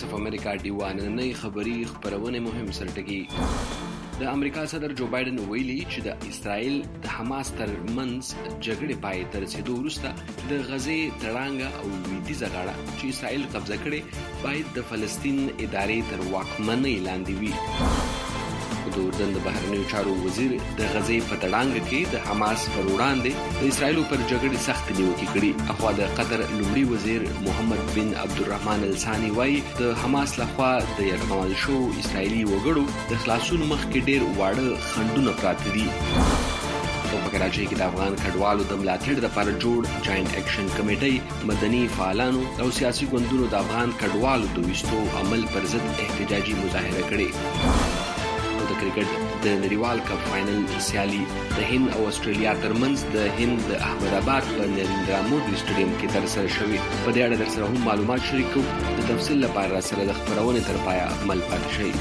وایس اف امریکا ډیوا نننۍ خبري خبرونه مهم سرټکی. د امریکا صدر جو بایدن ویلي چې د اسرائیل د حماس تر منځ جګړې پای ته رسیدو وروسته د غزې تړانګه او لویدیځه غاړه چې اسرائیل قبضه کړي باید د فلسطین ادارې تر واکمنۍ لاندې وي. د اردن د بهرنیو چارو وزیر د غزې په تړانګه کې د حماس پر وړاندې د اسرائیل پر جګړې سخت نیوکې کړي. اخوا د قطر لومړي وزیر محمد بن عبدالرحمن الثاني وايي د حماس لخوا د یرغمل شو اسرائیلي وګړو د خلاصون مخکې ډېر واړه خنډونه پراته دي. په کراچۍ کې د افغان کډوالو د ملاتړ لپاره جوړ جاینټ اکشن کمیټې مدني فعالانو او سیاسي ګوندونو د افغان کډوالو د وستو عمل پر ضد احتجاجي مظاهره کړې. د کرکټ د نړیوال کپ فائنل سیالي د هند او استرالیا ترمنځ د هند د احمد آباد په نریندرا مودي سټیډیم کې ترسره شوې. په دې اړه درسره هم معلومات شریکو. د تفصیل لپاره سره د خبرونې تر پایه عمل پاتې شئ.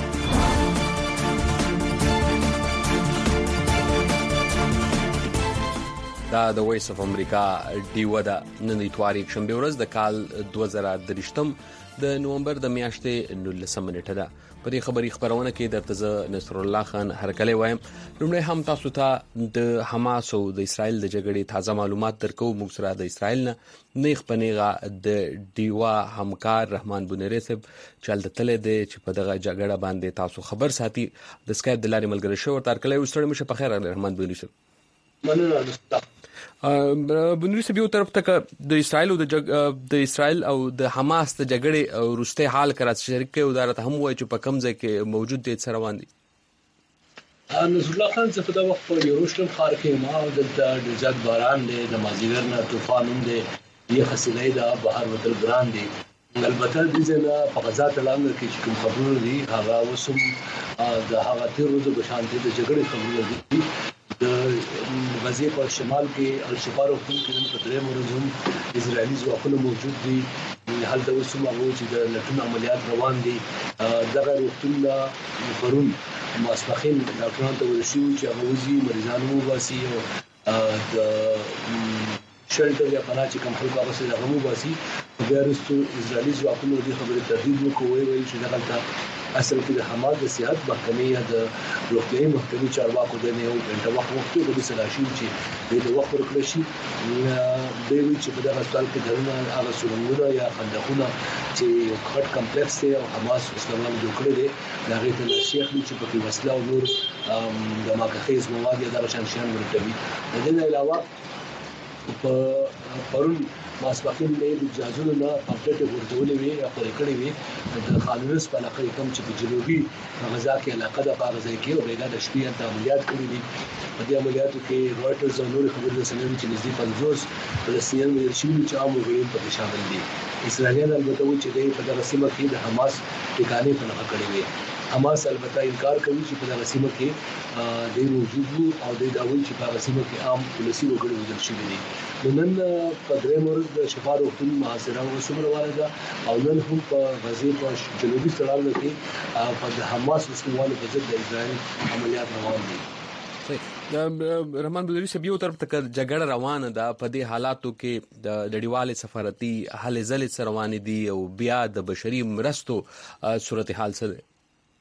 دا د وایس اف امریکا ډیوا د نن اتوار یک شنبه ورځ د کال 2023 د نومبر د میاشتې 19 نیټه ده. په دې خبري خبرونه کې درته نصر الله خان هرکلی وایم. لومړی هم تاسو ته د حماس او د اسرائیل د جګړې تازه معلومات درکو. موږ سره د اسرائیل نه نیغ پنیغه د ډیوا همکار رحمان بونری صاحب چل د تل دی چې په دغه جګړه باندې تاسو خبر ساتي د اسکایپ د لارې ملګری شو. ورته هرکلی وستړی مشه. په خیر رحمان بونری صاحب. مننه. بنوري سبيو طرف ته د اسرائیل او د حماس د جګړې وروسته حال کرات شریک او دارته هم وایي چې په کوم ځای کې موجود دي څه روان دي. نصر الله خان څه په دا وخت په یروشلم ښار کې ما د ډزات باران دی د مازیګر نه طوفان هم دی یې خسلې دا بهر وتل ګران دي. البته د ځنه په غزا تړانګه کې چې کوم خبرونه دي هغه وسم د هغه تیر ورځې په شان دي د جګړې خبرونه دي. د غزې په شمال کې الشفا روغتون کې په درې مرزم اسرائیلي ځواکونه موجود دي. هلته وسم هغه چې د لټون عملیات روان دي. دغه روغتون پرون ماسپخین ډاکټرانو ته ورسیو چې هغه وزي مریضانو وباسي او د شلټر یا پناه چې کوم خلکو هغه سره غمو باسي. بیا وروسته اسرائیلي ځواکونه د خبرې تردید وکوي چې دغه اصل کې د حماس د صحت محکمې یا د روغتیايي محکمې چارواکو د یو غنټه وخت د سلاشي چې د وخت ورکړل شي د وی چې په دغه سوال کې درنه هغه سرنګونه یا خندقونه چې یو خټ کمپلیکس دی او حماس اسلامي جوړ کړی دی دا غي ته شیخ چې په کې وسله او نور د ماکخیز مواد یا د شان ورکوي. د دې علاوه په پرون ماسپخین له اجازهونو نه پامپلیټ ورجولې وي یا پر کړې وي د خالص په علاقه کوم چې په جنوبي غزا کې علاقه د غزا کې او بیګا د شپې د عملیات کړې دي. په دې عملیاتو کې رويټرز او نور خبري رسنۍ چې نږدې 50 فلسطینیان ویل شي چې عام وګړي په شامل دي. اسرائیل البته و چې په دغه سیمه کې د حماس ټکانې په لغه کړې وي. حماس البته انکار کوي چې په دغه سیمه کې د موجود وو او د داوی چې په دغه سیمه کې عام پولیسي وګړي وژل شوي دي. نن په درې مرز د شفا روغتون محاصره وسوم روانه ده او نن هم په غزې په جنوبي سړال کې په د حماس وسوالو په ضد د اسرائیل عملیات روان دي. رحمان بلوري صاحب یو طرف ته جګړه روانه ده په دې حالاتو کې د نړیوال سفارتي هلې ځلې روانې دي او بیا د بشري مرستو صورتحال څه ده؟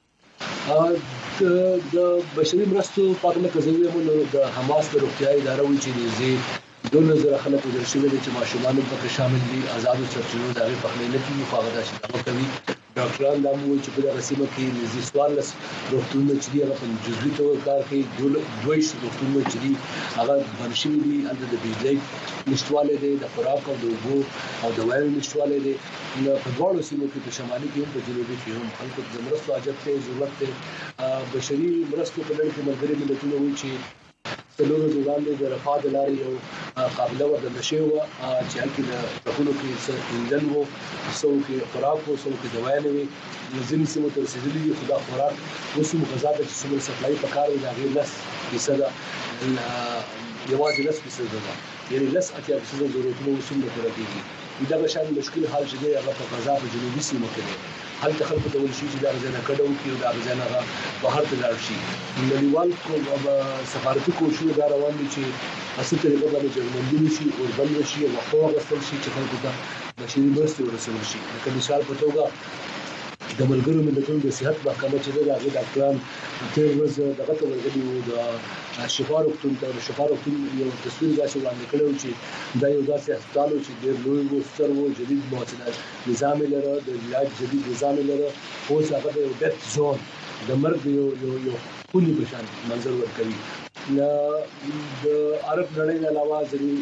د بشري مرستو په اړه کزوی د حماس د روغتیايي ادارې وی چې دې 2000 خلک وژل شوي دي چې ماشومان په شامل دي. آزاد سرچینو د هغه په خپل کې مفاهمه شته کوي. ډاکټران دا موږ چې په دغه سیمه کې نږدې 14 روغتونونه چې دی هغه په جزوي توګه کار کوي. دوی روغتونونه چې دی هغه بنشي دي د بجلی نشټواله دي د خوراک او د اوبو او د وایو نشټواله دي. په ډول سیمو کې په شمالي کې هم په جنوبي کې هم خلکو د مرستو حاجت ته ضرورت ده. بشري مرستو په لړ کې ملګري ملتونه وایي چې څلور ځوان د رفاه د لارې یو قابله ورته نشي و چې هلته د ټکولو کې څه انجن وو څو کې خوراک وو څو کې دوا نه وي. ځینې سیمو ته رسېدلي دي خو دا خوراک اوس هم غذا ته چې څومره سپلای پکار وي د هغې 10% یوازې 10% ده یعنې 10% ضرورتونه اوس هم نه پوره کېږي. دغه شان مشکل حال چې دی هغه په غزا په جنوبي سیمو کې دی. هلته خلکو ته ویل شي چې دا غزا نه کډو کې او دا غزا نه بهر ته لاړ شي. نړیوال سفارتي کوششونه دا روان دي چې اصل طریقه باندې جرمندي شي او بند شي او خو غوښتل شي چې خلکو ته بشري مرستې ورسول شي. لکه مثال په توګه د ملګرو ملتونو د صحت محکمه چې د هغه ډاکټران تیر ورځ دغه ته ورغلي وو د شفا روغتون ته یو تصویر داسې وړاندې کړی و چې دا یو داسې هسپتال و چې ډېر لوی و ستر و جدید موسسات نظام لري د علاج جدید نظام لري اوس هغه د یو ډیث زون د مرګ یو خوني بشان منظر ورکوي د عرب نړۍ علاوه ځینې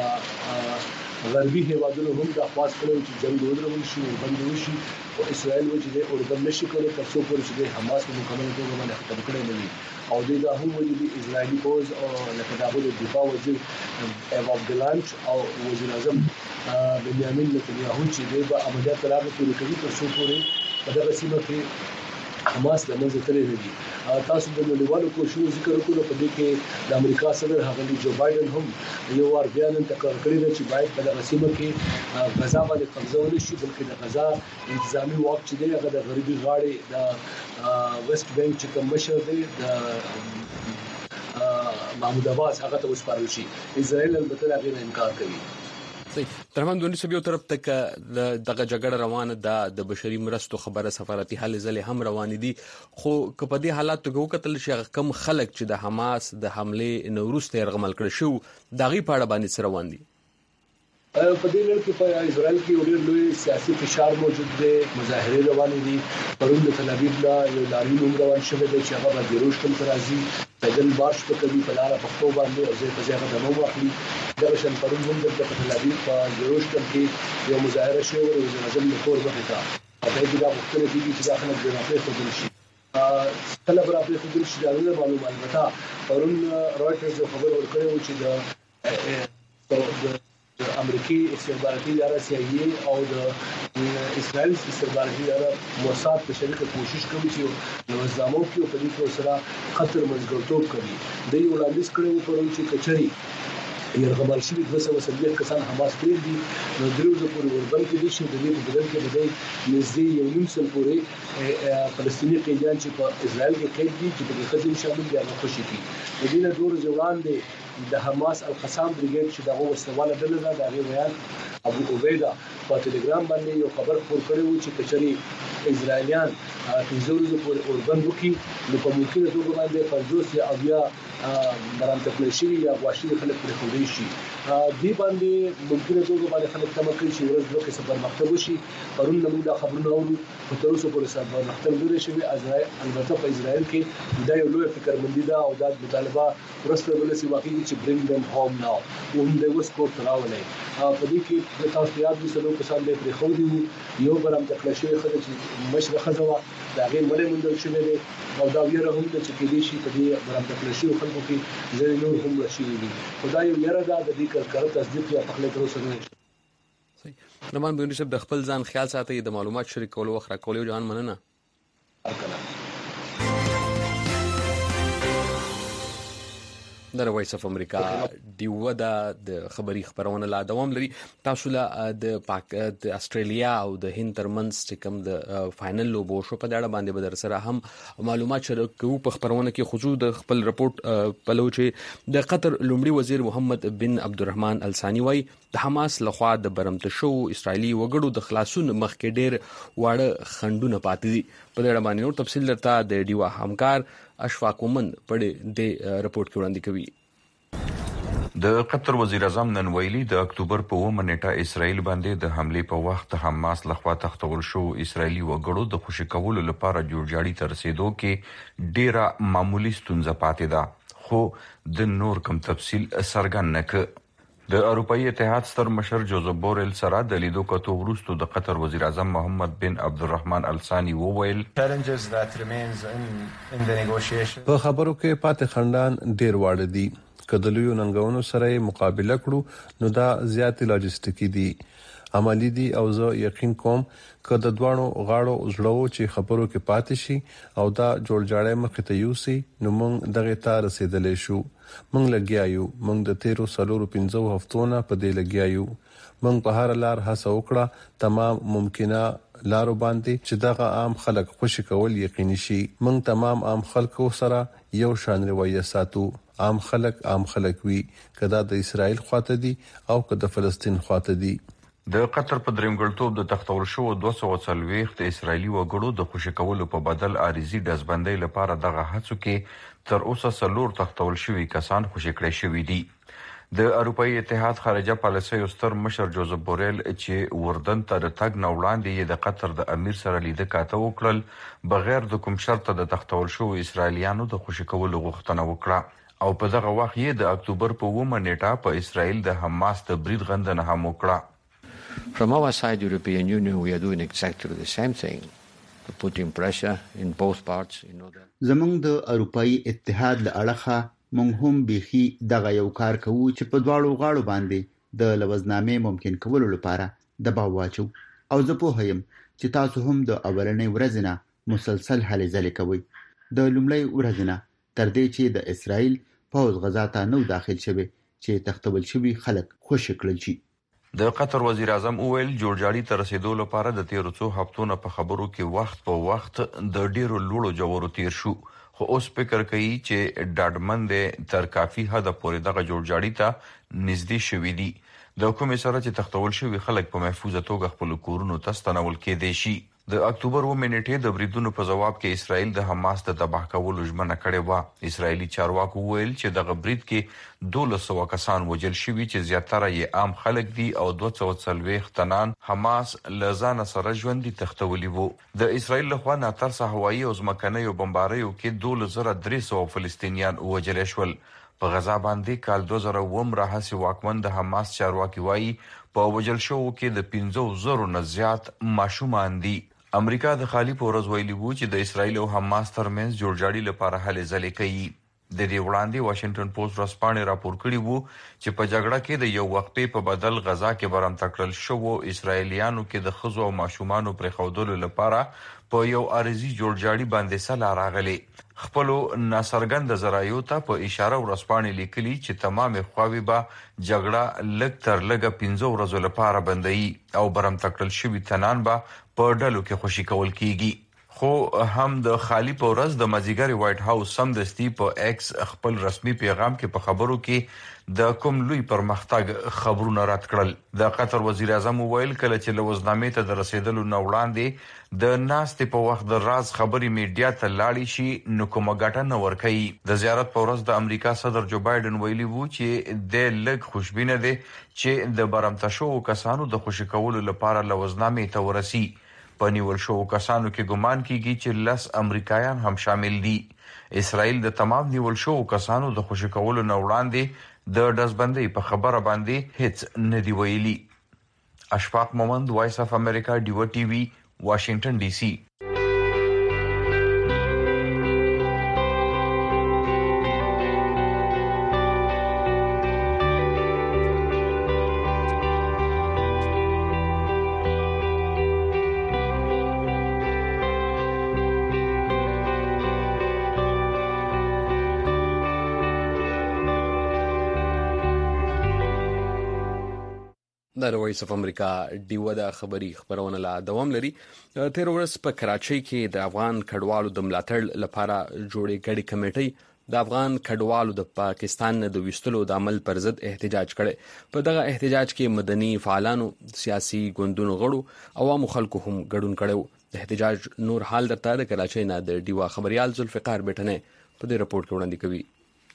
غربي هیوادونو هم د خاص کړو چې جنگ ودرول شي او بند وشي او اسرائیل و چې د اردن نشي کولای تر څو پورې چې د حماس په مکمل توګه باندې ختم کړي نه وي او دا هم وایي د اسرائیلي پوز او لکه د دفاع وزیر ایواب ګلانچ او وزیر اعظم بنیامین نتنیاهو چې د عملیات راغلي کوي تر څو پورې په دغه سیمه کې حماس د منځ ته لري تاسو د نړیوالو کوششونو ذکر وکړو په دې کې د امریکا صدر هغه جو بایدن هم یو ور بیان تکرار کړی دی چې باید په دغه سیمه کې غزا باندې قبضه ونشي بلکې د غزا انتظامی واک چې دی هغه د غربي غاړې د ویسټ بانک چې کوم مشر دی د محمود عباس هغه ته وسپارل شي اسرائیل البته هغه انکار کوي ترمن دونی سبیو طرف تک دغه جګړه روانه ده د بشري مرستو خبره سفارتي حل ځلې هم روان دي خو کپدي حالات ته وکتل شي کم خلک چې د حماس د حمله نوروز ته رغمل کړ شو دغه پاړه باندې سره روان دي په دې لړ کې په اسرائیل کې ډېر لوی سیاسي فشار موجود دی مظاهره روان دي پرون د تل ابیب لا یو لاري نوم روان شوی دی چې هغه د یروشلم ته راځي پیدل مارش په کوي په لار پښتو باندې او ځای په ځای د نوم واخلي دا شن پرون هم د تل ابیب په یروشلم کې یو مظاهره شوی او د نظم کور مخه تا دا د مختلفو دي چې داخله د رافې خدل شي کله برابر خدل شي دا معلومات البته پرون رويټرز خبر ورکړی و چې د امریکای استخباراتي اداره CIA او د اسرائیل استخباراتي اداره موساد په شریکه کوشش کوي چې نظامو کې په دې سره خطر منځګړیتوب کوي د یو وړاندیز کړي پرون چې کچري یرغمل شوی 270 کسان حماس کړی دي نو دروازه پورې وربل کې دي چې د دې په بدل کې بدای نږدې یو نیم سل پورې فلسطیني قیدیان چې په اسرائیل کې قید دي چې په دې خزم شامل دي هغه خوشي کی د دې نه دور ځوان دي د حماس القسام بریګیډ چې دغه وسواله ډله ده د غویان ابو عبیده په ټلګرام باندې یو خبر خپور کړی و چې کچري اسرائیلیان تنزورز پورې اوربند وکي نو په ممکنه توګه باندې 50 یا بیا برامت پلیشي یا غواشي خلک پر خوندي شي دی باندې ممکنه توګه باندې خلک تمکن شي ورځ دوه کې سفر مکتب شي پرون نو دا خبرونه اورو په تر اوسه پورې سفر مکتب لري شوی البته په اسرائیل کې دا یو لوی فکرمندي ده او دا مطالبه ورسره ولسی واقعي چې برینګ دم هوم ناو هم د وسکو تراولې په دې کې د تاسو یاد دي سلو کسان به پر خو دي یو برامت پلیشي خلک مشره خزوا دا غیر مړ مندل شوی دی او دا ویره هم چې کې دي شي په دې برامت پلیشي خلکو کې ځینې نور هم راشي دي خدای یو یره دا د دې کړه تصدیق یا تخلیق تر نه صحیح نمان بونی صاحب د خپل ځان خیال ساتي د معلومات شریکولو وخت راکولو ځان مننه د وایس اف امریکا دیو د خبري خبرونه لا دوام لري تاسو له د استرالیا او د هند ترمنځ چې کوم د فائنل لوبو شو په اړه باندې بدر سره هم معلومات شریکو په خبرونه کې خصوص د خپل رپورت پلو چې د قطر لومړي وزیر محمد بن عبدالرحمن الثاني وای د حماس لخوا د برمت شو اسرایلی وګړو د خلاصون مخکې ډېر واړه خندونه پاتې دي په اړه باندې نور تفصیل درته د ډیوا همکار اشفاق ومن په دې رپورت کې وړاندې کوي د قطر وزیر اعظم نن ویلي د اکتوبر په 9 نیټه اسرائیل باندې د حمله په وخت حماس لخوا تختول شو اسرایلی وګړو د خوشی کولو لپاره جوړجاړي تر رسیدو کې ډیره معمولی ستونزه پاتې ده خو د نور کم تفصیل سرګن نک د اروپאי اتحاد ستر مشر جوزف بورل سره د لیدو کتو وروسته د قطر وزیر اعظم محمد بن عبدالرحمن الثاني وویل په خبرو کې پاتې خندان ډیر واړه دي کدلویو ننګونو سره مقابله کړو نو دا زیات لاجستیکي دي عملی دي او زه یقین کوم چې د دوانو غاړو زړو چې خبرو کې پاتې شي او دا جوړجاړی مخ ته یوسي نو موږ دغه ته رسیدلې شو موږ لګیایو موږ د 13-15 هفتونه په دې لګیایو موږ په هر لار هڅه وکړه تمام ممکنه لارو باندې چې دغه عام خلک خوشی کول یقیني شي موږ تمام عام خلکو سره یو شان رویه ساتو عام خلک وی کدا د اسرائیل خواته دي او کدا فلسطین خواته دي د قطر په درېمګړتوب د تختول شوو 240 اسرایلي وګړو د خوشي کولو په بدل عارضي ډزبندۍ لپاره دغه هڅو کې تر اوسه 4 تختول شوي کسان خوشي کړي شوي دي. د اروپאי اتحاد خارجه پالیسي ستر مشر جوزف بوریل چې وردن ته د تګ نه وړاندې د قطر د امیر سره لیدل کاته وکړل بغیر د کوم شرط د تختول شوو اسرایلیانو د خوشي کولو غوښتنه وکړه او په دغه وخت یې د اکتوبر په 9 نیټه په اسرائیل د حماس د برید غندنه هم وکړه. From our side, European Union, we are doing exactly the same thing, to putting pressure in both parts in order. زمونږ د اروپאי اتحاد له اړخه مونږ هم بيخي دغه یو کار کوو چې په دواړو غاړو باندې د لوزنامې ممکن کولو لپاره دباو واچو او زه پوهیم چې تاسو هم د اولنې ورځې نه مسلسل هلې ځلې کوئ. د لومړۍ ورځې نه تر دې چې د اسرائیل پوځ غزا ته نو داخل شوی چې تختول شوي خلک خوشي کړل شي. د قطر وزیر اعظم وویل جوړجاړي ته رسیدو لپاره د تیرو څو هفتو نه په خبرو کې وخت په وخت د ډیرو لوړو جوړو تیر شو خو اوس فکر کوي چې ډاډمن دي تر کافي حد پورې دغه جوړجاړي ته نږدې شوي دي. د حکومت سره چې تختول شوي خلک په محفوظه توګه خپل کورونو ته ستنول کېدای شي. د اکتوبر 9 نیټې د بریدونو په جواب کې اسرائیل د حماس د تباه کولو ژمنه کړې و. اسرائیلي چارواکو وویل چې دغه برید کې 1200 کسان وژل شوي چې زیاتره یې عام خلک دي او 240 تنان حماس له ځان سره ژوندي تختولي وو. د اسرائیل لخوا ناترسه هوایي او ځمکنیو بمباریو کې 2300 فلسطینیان وژل شول. په غزا باندې کال 2000 راهسي واکمن د حماس چارواکي وایي په وژل شوو کې د 50,000 نه زیات ماشومان دي. امریکا د خالی پورز ویلي وو چې د اسرائیل او حماس ترمنځ جوړجاړي لپاره هلې ځلې کوي. د دې وړاندې واشنگټن پوسټ ورځپاڼې راپور کړی وو چې په جګړه کې د یو وقفې په بدل غزا کې برمته کړل شوو اسرائیلیانو کې د ښځو او ماشومانو پرېښودلو لپاره په یو عارضي جوړجاړي باندې سلا راغلي. خپلو ناڅرګند ذرایعو ته په اشاره ورځپاڼې لیکلي چې تمامې خواوې به جګړه لږ تر لږه 15 ورځو لپاره بندوي او برمته کړل شوي تنان به په ډلو کې خوشي کول کیږي. خو هم د خالی په ورځ د مازیګر وایټ هاوس سمدستي په ایکس خپل رسمي پیغام کې په خبرو کې د کوم لوی پرمختګ خبرونه رد کړل. د قطر وزیر اعظم وویل کله چې لوزنامې ته د رسیدلو نه وړاندې د ناستې په وخت د راز خبري میډیا ته لاړې شي نو کومه ګټه نه ورکوي. د زیارت په ورځ د امریکا صدر جو بایدن ویلي وو چې د لږ خوشبینه دی چې د برمته شوو کسانو د خوشي کولو لپاره لوزنامې ته ورسي. په نیول شوو کسانو کې ګمان کیږي چې 10 امریکایان هم شامل دي. اسرائیل د تمام نیول شوو کسانو د خوشي کولو نه وړاندې د ډزبندۍ په خبره باندې هیڅ نه دی ویلي. اشفاق مومند، وایس اف امریکا، ډیو ټي وي، واشنگټن ډي سي. د وایس اف امریکا ډیو د خبري خبرونه لا دوام لري. تیر ورځ په کراچۍ کې د افغان کډوالو د ملاتړ لپاره جوړې غړي کمیټې د افغان کډوالو د پاکستان د وستلو د عمل پر ضد احتجاج کړي. په دغه احتجاج کې مدني فعالانو، سیاسي ګوندونو غړو، عوامو خلکو هم ګډون کړو. د احتجاج نور حال درته د کراچۍ نه د ډیو خبريال ذوالفقار بیٹنه په دې رپورت کې وړاندې کوي.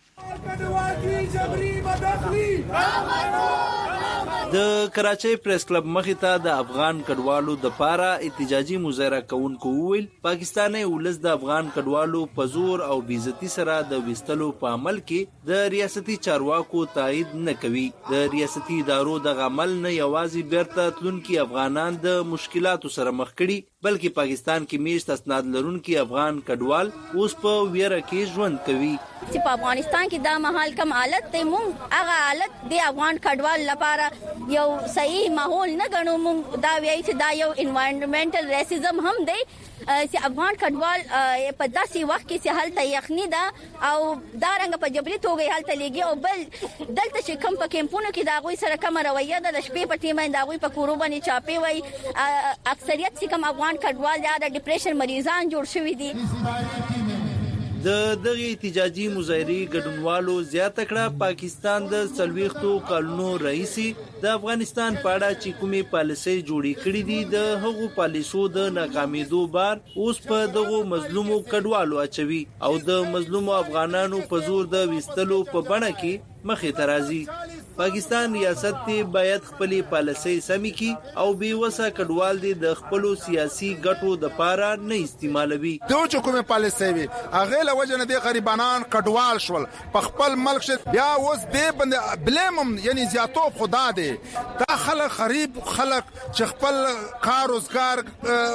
د کراچۍ پریس کلب مخې ته د افغان کډوالو د پاره احتجاجي مظاهره کوونکو وویل پاکستاني ولس د افغان کډوالو په زور او بیزتی سره د وستلو په عمل کې د ریاستي چارواکو تایید نه کوي. د ریاستي ادارو د عمل نه یوازې بیرته تلونکي افغانان د مشکلاتو سره مخ کړي بلکې پاکستان کې میشت اسناد لرونکي افغان کډوال اوس په ویره کې ژوند کوي. چې په افغانستان کې دا مهال کم حالت ته مونږ هغه حالت د افغان کډوال لپاره یو صحیح ماحول نه غنو. مونږ دا وایي چې دا یو انوایرنمنټل ریسیزم هم دی چې افغان کډوال په داسې وخت کې چې هلته یخني ده او دا رنګ په جبري توګه هلته لګي او بل دلته چې کم په کیمپونو کې دا غوي سره کوم رویه ده د شپې په ټیمه دا غوي په کورو باندې چاپی وای. اکثریت چې کوم افغان کډوال یا د ډیپریشن مریضان جوړ شوی دي د دغه احتجاجي مظاهرې ګډونوالو زیاته کړه پاکستان د 40 کلونو رئیسي د افغانستان په اړه چې کومې پالیسۍ جوړې کړې دي د هغو پالیسو د ناکامیدو بار اوس په دغه مظلومو کډوالو اچوي او د مظلومو افغانانو په زور د وستلو په بڼه کې مخې ته راځي. پاکستان ریاست ته باید خپل پالیسۍ سمې کړي او بې وسه کډوال دي د خپل سیاسي ګټو د پاره نه استعمالوي. دوی چې کومه پالیسۍ وي هغه له وجه نه دي غریبانان کډوال شول په خپل ملک شه یا اوس دې بند بلیم یعنی زیاتو خدا دي دا خلک غریب خلک چې خپل کار روزګار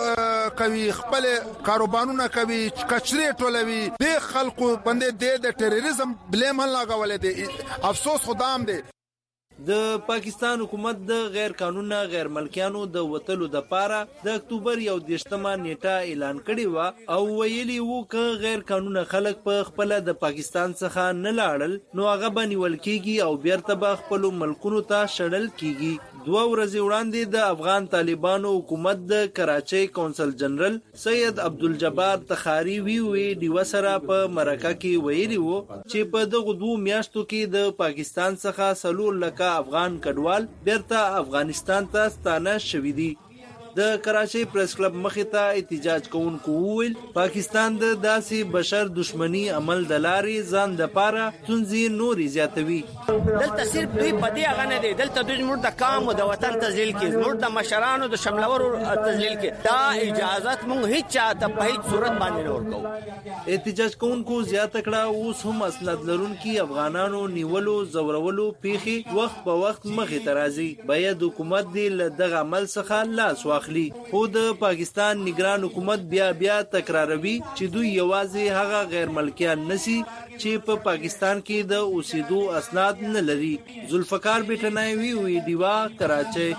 کوي خپل کاروبارونه کوي کچري ټولوي د خلکو باندې د ټیرریزم بلیم لګولې دي. افسوس خدام دي د پاکستان حکومت د غیر قانوني غیر ملکیانو د وټلو د پاره د اکتوبر 1 نیټه اعلان کړی و او ویلي وو ک غیر قانوني خلک په خپل د پاکستان څخه نه لاړل نو هغه بنول کیږي او بیرته به خپل ملکونو ته شړل کیږي. 2 ورځې وړاندې د افغان طالبانو حکومت د کراچۍ کونسل جنرال سید عبدالجبار تخاری وی ډیو سره په مرکه کې ویلي وو چې په دغه 2 میاشتو کې د پاکستان څخه 3 لک افغان کډوال بیرته افغانستان ته ستانه شوي دي. د کراچۍ پریس کلب مخې ته احتجاج کوونکو وویل پاکستان د داسې بشر دشمنی عمل د لارې ځان د پاره ستونزې نورې زیاتوي. دلته صرف دوی پدې هغه نه دي دلته دوی موږ د قام او د وطن تذلیل کې موږ د مشرانو د شملورو تذلیل کې دا اجازت موږ هیڅ چاته په هیڅ صورت باندې نه ورکو. احتجاج کوونکو زیاته کړه اوس هم اسناد لرونکي افغانانو نیولو زورولو پیخي وخت په وخت مخې ته راځي. باید حکومت دې له دغه عمل څخه لاس واخلي. خو د پاکستان نگران حکومت بیا تکراروي چې دوی یوازې هغه غیر ملکیان نسی چې په پاکستان کې د اوسېدو اسناد نه لري. ذوالفقار بیٹنایي وی ډیوا کراچۍ.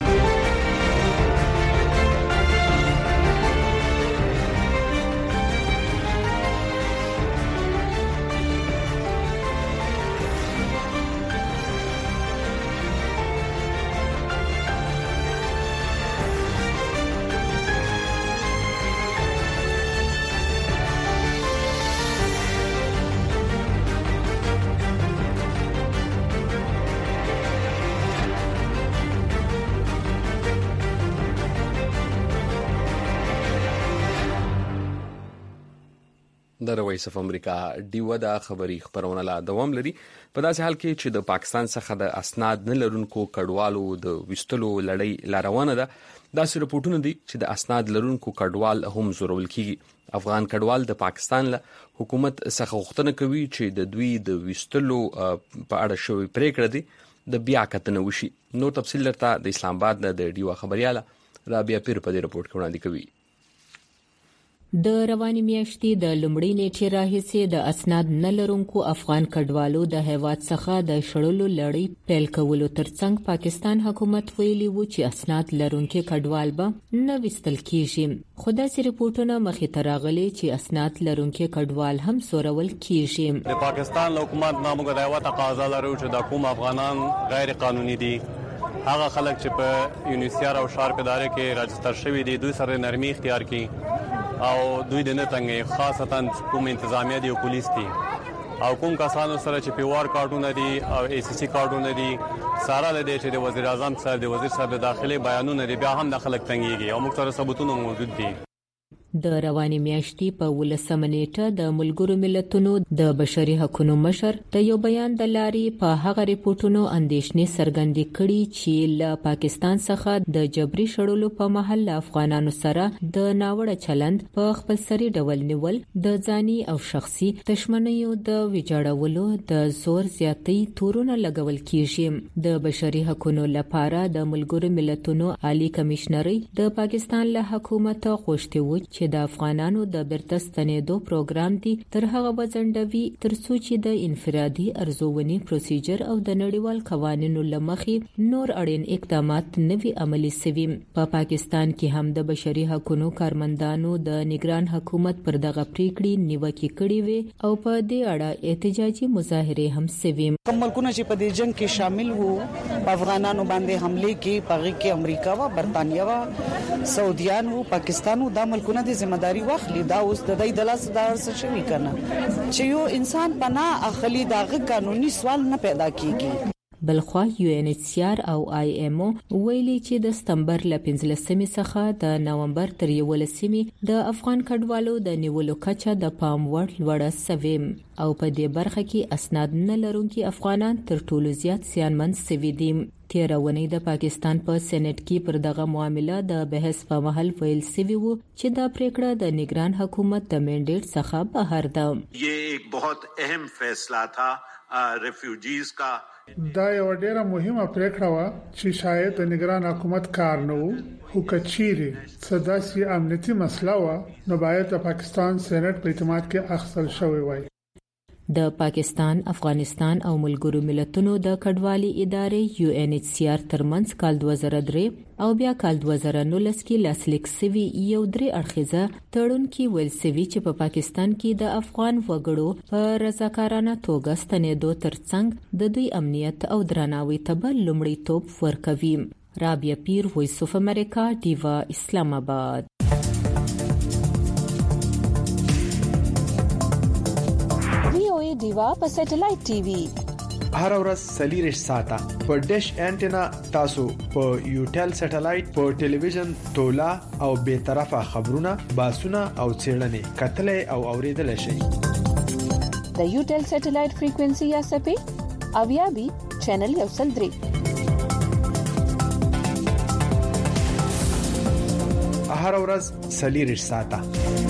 د وایس اف امریکا ډیو د خبري خبرونه لا دوام لري په داسې حال کې چې د پاکستان څخه د اسناد نه لرونکو کډوالو د وستلو لړۍ لاروانه ده. داسې رپورټونه دي چې د اسناد لرونکو کډوال هم زورول کیږي. افغان کډوال د پاکستان له حکومت څخه غوښتنه کوي چې د دوی د وستلو په اړه شوی پریکړه دي د بیا کتنه وشي. نو تفصیل لرته د اسلام آباد د ډیو خبرياله رابعه پیر په دې رپورت کې وړاندې کوي. د رواني میاشتې د لومړۍ نیټې راهیسې د اسناد نه لرونکو افغان کډوالو د هیواد څخه د شړلو لړۍ پیل کولو ترڅنګ پاکستان حکومت ویلي و چې اسناد لرونکي کډوال به نه وستل کیږي. خو داسې رپورټونه مخې ته راغلي چې اسناد لرونکي کډوال هم سورول کیږي. د پاکستان حکومت نامو د یو تقاضا لري چې د کوم افغانان غیر قانوني دي هغه خلک چې په یونیسیار او شارپ ادارې کې راجستر شوي دي دوی سره نرمي اختیار کړي او دوی د نتنګ خاصتا کوم انتظامیه دي او پولیس دي او کوم کسانو سره چې پیوار کارتونه دي او ای سی سی کارتونه دي ساره له دې چې د وزیر اعظم صاحب د وزیر صاحب د داخلي بیانونه دي بیا هم د خلک تنګيږي او موږ سره ثبوتونه موجود دي. د رواني میاشتې په 18 نیټه د ملګرو ملتونو د بشري حقوقو مشر د یو بیان د لارې په هغه ریپورتونو اندېښنې څرګندې کړې چې له پاکستان څخه د جبري شړلو په محل افغانانو سره د ناوړه چلند په خپلسري ډول نیول د ځاني او شخصي دښمنیو د ویجاړولو د زور زیاتی تورونه لګول کیږي. د بشري حقوقو لپاره د ملګرو ملتونو عالی کمشنري د پاکستان له حکومت غوښتي و چې د افغانانو د بیرته ستنېدو پروګرام دی تر هغه وځنډوي ترڅو چې د انفرادي ارزونې پروسیجر او د نړیوال قوانینو لمخې نور اړین اقدامات نوي عملي سوي. په پاکستان کې هم د بشري حقوقو کارمندانو د نگران حکومت پر دغه پریکړې نیوکه کړې وي او په دې اړه احتجاجي مظاهره هم سوي. کوم ملکونه چې په دې جنگ کې شامل وو په افغانانو باندې حمله کې پغې کې امریکا او برتانیا او سعودیان او پاکستان او د ملکونه د ذمہداري واخلي دا اوس د دې د لاس دارس شوی کنه چې یو انسان پناه اخلي داغه قانوني سوال نه پیدا کیږي. بلخوا UNHCR او IMO ویلي چې د سپتمبر ل 15 څخه د نومبر تر 11 د افغان کډوالو د نیولو کچه د پام وړ لوړه سویم او په دې برخه کې اسناد نه لرونکي افغانان تر ټولو زیات زیانمن سوي دي. تیرونی د پاکستان په سېنات کې پر دغه معاملې د بحث په محل ویل سوي وو چې دا پریکړه د نگران حکومت د منډیټ څخه بهر ده. یہ ایک بہت اہم فیصلہ تھا ریفیوجیز کا. دا یو ډیره مهمه پریکړه و چې شاید د نگران حکومت کار نه وو خو کچيري سداسي امنیتي مسله و نو باید د پاکستان سېنات په اعتماد کې اخصل شوی وای. د پاکستان، افغانستان او ملګرو ملتونو د کډوالي ادارې UNHCR ترمنځ کال 2003 او بیا کال 2019 کې لاسلیک سوي یو درې اړخیزه تړون کې ویل سوي چې په پاکستان کې د افغان وګړو په رضاکارانه توګه ستنېدو ترڅنګ د دوی امنیت او درناوي ته به لومړیتوب ورکوي. رابعه پیر، وایس اف امریکا، ډیوا، اسلام آباد. دیوا په سټلایټ ټي وي هر ورځ سلیریش ساته په ډیش انټینا تاسو په یوټل سټلایټ په ټلویزیون تولا او به طرفه خبرونه باسونه او چیرلنې کتلې او اوریدل شي. د یوټل سټلایټ فریکوئنسي یا سپې او یا بي چینل یو سل درې هر ورځ سلیریش ساته.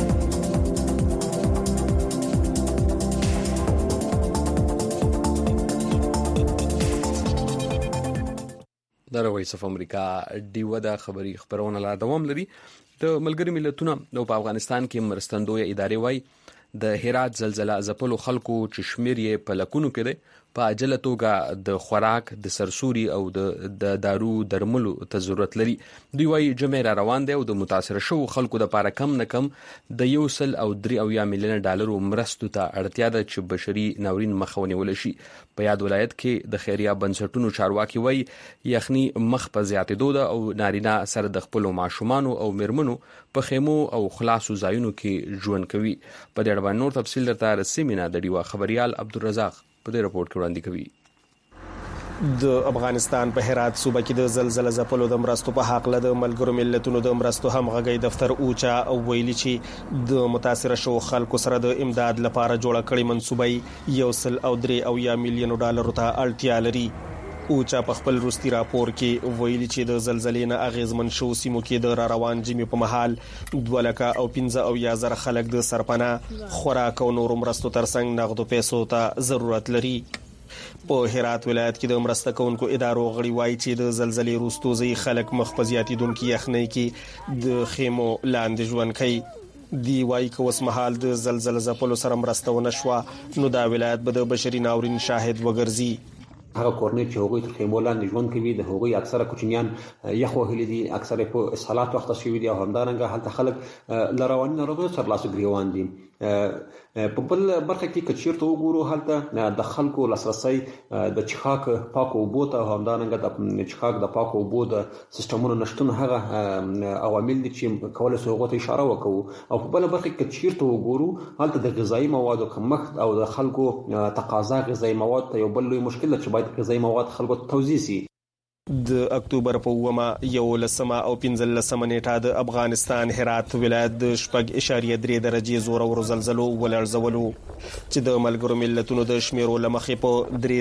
د وایس اف امریکا ډیوا د خبري خبرونه لا دوام لري. د ملګری ملتونو په افغانستان کې مرستندوی ادارې وای د هرات زلزلہ ځپلو خلکو چې شمیر یې په لکونو کې دی په عاجله توګه د خوراک، د سرسوري او د دارو درملو ته ضرورت لري. دوی وايي جمع را روان دی او د متاثر شوو خلکو د لپاره کم نه کم د 103 میلیون ډالرو مرستو ته اړتیا ده چې بشري ناورین مخه ونیول شي. په یاد ولایت کې د خیریه بنسټونو چارواکي وايي یخني مخ په زیاتېدو ده او نارینه سره د خپل ماشومانو او مرمنو په خیمو او خلاصو ځایونو کې ژوند کوي. په دې اړه نور تفصیل درته رسیمینه د ډیوا خبريال عبدالرزاق په دې رپورت کې وړاندې کوي. د افغانستان په هرات صوبه کې د زلزلې ځپلو د مرستو په حق له ملګرو ملتونو د مرستو همغږي دفتر اوچا او ویلي چې د متاثر شو خلکو سره د امداد لپاره جوړ کړي منصوبې 103 میلیون ډالر ته اړتیا لري. اوچا په خپل روستي راپور کې ویلي چې د زلزلې نه اغیزمن شو سیمو کې د روان جمی په محل 2,15,000 خلک د سرپناه، خوراک او نور مرستو ترڅنګ نغدو پیسو ته ضرورت لري. په هرات ولایت کې د مرسته کوونکو ادارو غړي وایي چې د زلزلې وروسته ځای خلک مخفزياتي دونکو یخنۍ کې د خیمو لاندې ژوند کوي. دی وايي که اوس مهال د زلزلې ځپلو سره مرسته ونشوه نو دا ولایت به د بشري ناورین شاهد وګرځي. هغه کورنۍ چې هغوی تر خیمو لاندې ژوند کوي د هغوی اکثره کوچنیان یخ وهلي دي، اکثره په اسهالات وخت شوي دي او همدارنګه هلته خلک له رواني ناروغیو سره لاس ګریوان دي. په بل برخه کې که چیرته وګورو هلته د خلکو لاسرسي د چخاک پاکو اوبو ته او همدارنګه د چخاک د پاکو اوبو د سیستمونو نشټون هغه عوامل دي چې کولای شي هغه ته اشاره وکړو. او په بل برخه کې چیرته وګورو هلته د غذایی موادو کمښت او د خلکو تقاضا غذایی مواد ته یو بل لوی مشکل چې باید غذایی مواد خلکو ته توزیع شي. د اکتوبر په 11 او 15 نیټه د افغانستان هرات ولایت د 6.3 درجه زور او زلزلو ولړزولو چې د ملګرو ملتونو د شمیرو لمخې په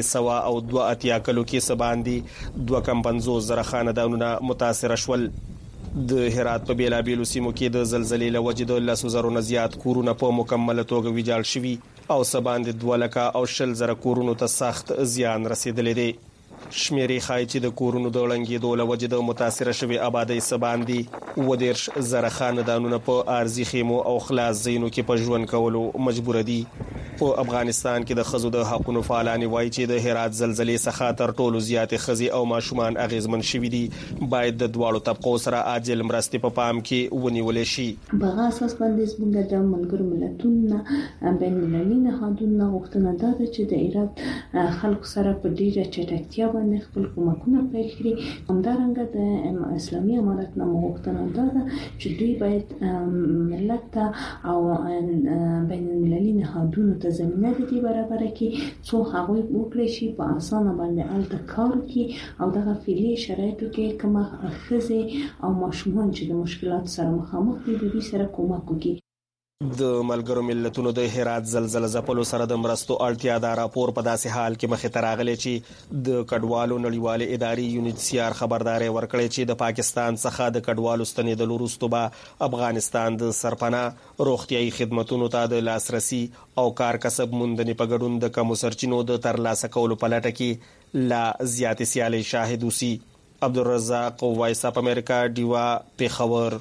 302 کلو کې سباندي 2.50 خاندانونه متاثر شول. د هرات په بیلابیلو سیمو کې د زلزلې له وجې د 100,000 زیات کورونه په مکمل توګه ویجاړ شوي او سباندي 2,000 کورونو ته سخت زیان رسیدلی دی. شمیرې ښایي چې د کورونو د ړنګېدو له وجې د متاثره شوې آبادۍ سباندي 20,000 خاندانونه په ارضي خیمو او خلاص ځایونو کې په ژوند کولو مجبور دي. په افغانستان کې د خزو د حقوقو فعالان وایي چې د هرات زلزلې څخه تر ټولو زیات خزي او ماشومان اغیزمن شوي دي. باید د دواړو طبقو سره عاجل مرستې په پام کې ونیول شي. په اساس باندې زموږ د ملګرو ملتونو بین المللي نهادونو غوښتنه ده چې د هرات خلکو سره په ډیره چټکتیا باندې خپل کومکونه پیل کړي. همدارنګه د اسلامي امارتونو غوښتنه ده چې دوی باید ملت او بین المللي نهادونو زمينه دي برابر کی څو هغه وکړي شي په اسانه باندې الته کار کوي او دغه فعلی شرایطو کې کومه خزه او ماشومان چې د مشکلات سره مخامخ دي د دې سره کومک کوي. د ملګرو ملتونو د هرات زلزلې ځپلو سره د مرستو اړتیا د راپور په داسې حال کې مخې ته راغلی چې د کډوالو نړیوالې ادارې UNHCR خبرداري ورکړې چې د پاکستان څخه د کډوالو ستنېدلو وروسته به افغانستان د سرپناه روغتيایي خدماتو ته د لاسرسي او کار کسب موندنې په ګډون د کمو سرچینو د ترلاسه کولو په لټه کې لا زیات سیالي شاهد وسی. عبدالرزاق وایس اپ امریکا دیوا پیښور.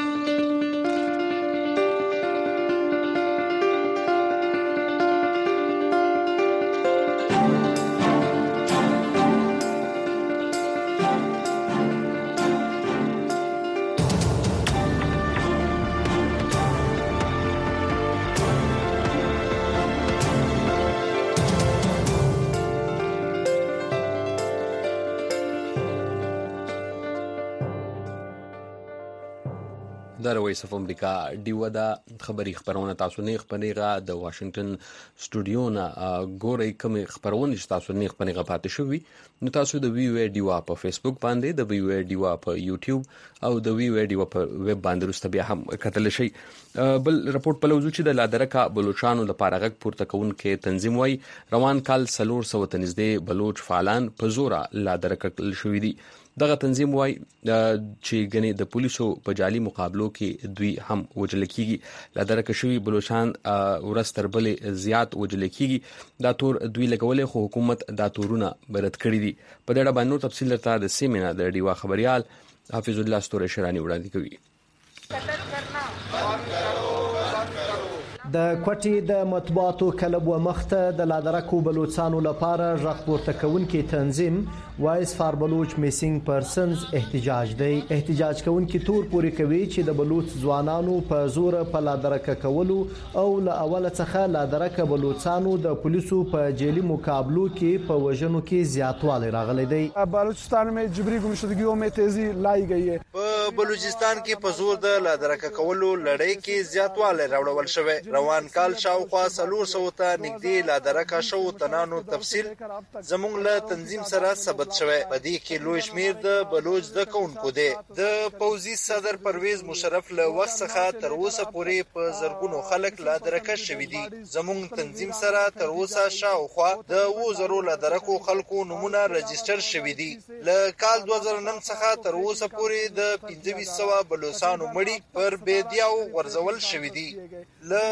د وایس اف امریکا دیو دا خبري خبرونه تاسو نه خبريغه د واشنگټن سټوډیو نه ګوري کوم خبرونه چې تاسو نه خبريغه پاتې شوی نو تاسو د وی وی دیوا په فیسبوک باندې د وی وی دیوا په یوټیوب او د وی وی دیوا په ویب باندې رسته بیا هم کتل شي. بل رپورت په لوزو چې د لادرکا بلوچستانو لپاره غږ پورته کون کې تنظیم وای روان کال 319 بلوچ فعالان په زوره لادرکا کل شوې دي. دغه تنظیم وای چې غني د پولیسو په جالي مقابلو کې دوی هم وجل کیږي. لادرکه شوی بلوچستان ورستر بلې زیات وجل کیږي. دا تور دوی لګولې خو حکومت دا تورونه برت کړی دي. په دې اړه باندې تفصیل درته د سیمینار د ډیوا خبريال حافظ الله ستوره شرانی وړاندې کوي. د کوټي د مطبوعاتو کلب و مخته د لادرکو بلوچستانو لپاره ژغ پورته کوونکي تنظیم وایس فار بلوچ میسینګ پرسنز احتجاج دی. احتجاج کوونکي تور پوري کوي چې د بلوچ ځوانانو په زور په لادرکه کولو او له اوله څخه لادرکه بلوچستانو د پولیسو په جیلی مقابلو کې په وژنو کې زیاتوالی راغلی دی. بلوچستان में جبری गुमशुदगियों में तेजी लाई गई है. په بلوچستان کې په زور د لادرکه کولو لړۍ کې زیاتوالی راوړل شوی. روان کال شاوخوا 300 ته نږدې لادرکه شو تنانو تفصیل زموږ له تنظیم سره ثبت شوی. په دې کې لوی شمیر د بلوچ د کونکو دی. د پوزي صدر پرویز مشرف له وخت څخه تر اوسه پورې په زرګونو خلک لادرکه شوي دي. زموږ تنظیم سره تر اوسه شاوخوا د 2000 لادرکو خلکو نمونه رجستر شوي دي. له کال 2009 څخه تر اوسه پورې د 2500 بلوچستانو مړي پر بيدیاو ورزول شوي دي. له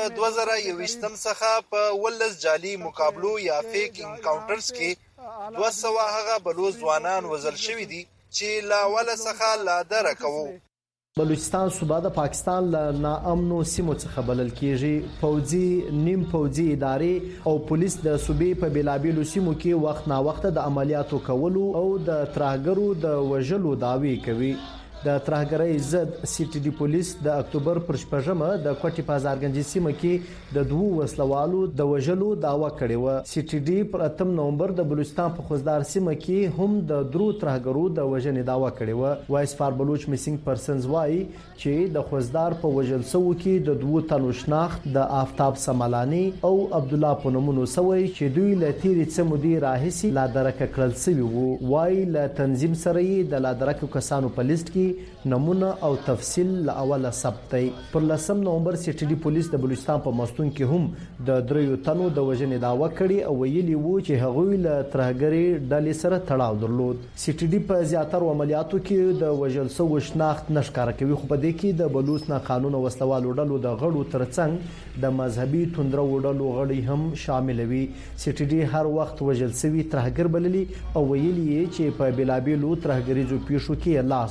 2021 څخه په ولس جالي مقابلو یا فیک انکاونټرز کې 200 هغه بلوچ ځوانان وزل شوي دي چې لا ول څخه لادرکه وو. بلوچستان صوبه د پاکستان له ناامنو سیمو څخه بلل کیږي. پوځي نیم پوځي ادارې او پولیس د صوبې په بیلابیلو سیمو کې وخت نا وخت د عملیاتو کولو او د ترهګرو د وژلو دعوی کوي. د ترهګرۍ ضد سی ټي ډي پولیس د اکتوبر پر 14مه د کوټي بازارګنج سیمه کې د دوه وسلوالو د وژلو داوا کړې و. سی ټي ډي پر 8 نومبر د بلوچستان په خوزدار سیمه کې هم د درو ترهګرو د وژنې داوا کړې و. وایس فار بلوچ میسینګ پرسنز وایي چې د خوزدار په وژل سو کې د دوه تنو شناخت د آفتاب سملانی او عبد الله په نومونو سوی چې دوی له تیرې څمودي راهسي لادرکه کړل سوي وو. وایي له تنظیم سره د لادرکه کسانو په لیست کې نمونه او تفصیل له اوله ثبتي. پر 10 نومبر سی ټي ډي پولیس د بلوچستان په مستون کې هم د دریو تنو د وژنې داوا کړې او ویلي وو چې هغوی له ترهګرۍ ډلې سره تړاو درلود. سی ټي ډي په زیاتره عملیاتو کې د وژل سو شناخت نشکاره کوي خو په دې کې د بلوچ نه قانون وسلوالو ډلو د غړو ترڅنګ د مذهبي توندرو ډلو غړي هم شامل وي. سی ټي ډي هر وخت وژل سوي ترهګر بللي او ویلي چې په بلابلو ترهګریزو پیښو کې لاس درلود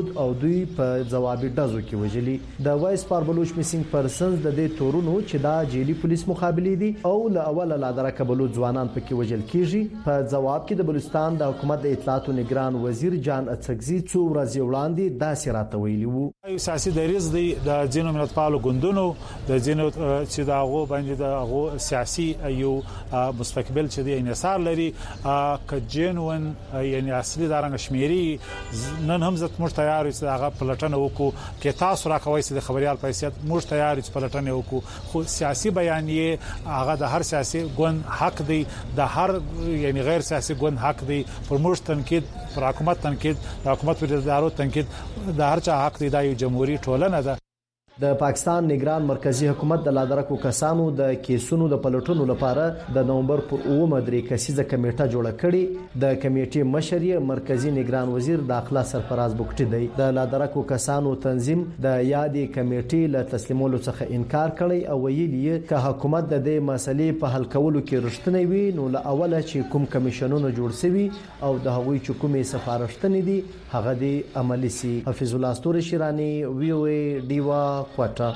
محمود او دوی په جوابي ډزو کې وژلي. د وایس فار بلوچ میسینګ پرسنز د دې تورونو چې دا جیلی پولیس مخابلې دي او له اوله لا درکه بلوچ ځوانان پکې وژل کیږي. په جواب کې د بلوچستان د حکومت د اطلاعاتو نگران وزیر جان اڅکزي څو ورځې وړاندې داسې راته ویلي وو. سیاسي دریز دی د ځینو ملتپالو ګوندونو د ځینو چې دا غو باندې د غو سیاسي یو مستقبل چې دی انحصار لري ک جنون یعنی اصلي دارنګ شمیري نن هم زت موږ تیار یو هغه پلټنه وکړو کې تاسو راکوي چې د خبريال په حیثیت موږ تیار یو پلټنه وکړو. خو سیاسي بیانیه هغه د هر سیاسي ګوند حق دی، د هر یعنی غیر سیاسي ګوند حق دی پر موږ تنقید، پر حکومت تنقید، د حکومت پر ادارو تنقید د هر چا حق دی. دا یو جمهوریت ټولنه ده. د پاکستان نگران مرکزی حکومت د لادرکو کسانو د کیسونو د پلټونو لپاره د نومبر پر 9 درې کسیزه کمیټه جوړه کړې. د کمیټې مشر یې مرکزی نگران وزیر داخله سرفراز بوکټي دی. د لادرکو کسانو تنظیم د یادې کمیټې له تسلیمولو څخه انکار کړی او ویلي چې حکومت د دې مسلې په حل کولو کې رښتینی وي نو له اوله چې کوم کمیشنونه جوړ شوي او د هغوی چې کومې سفارښتنې دي هغه دي عملي سي. حفیظ الله استوري شیرانی وی او ای دیوا کوټه.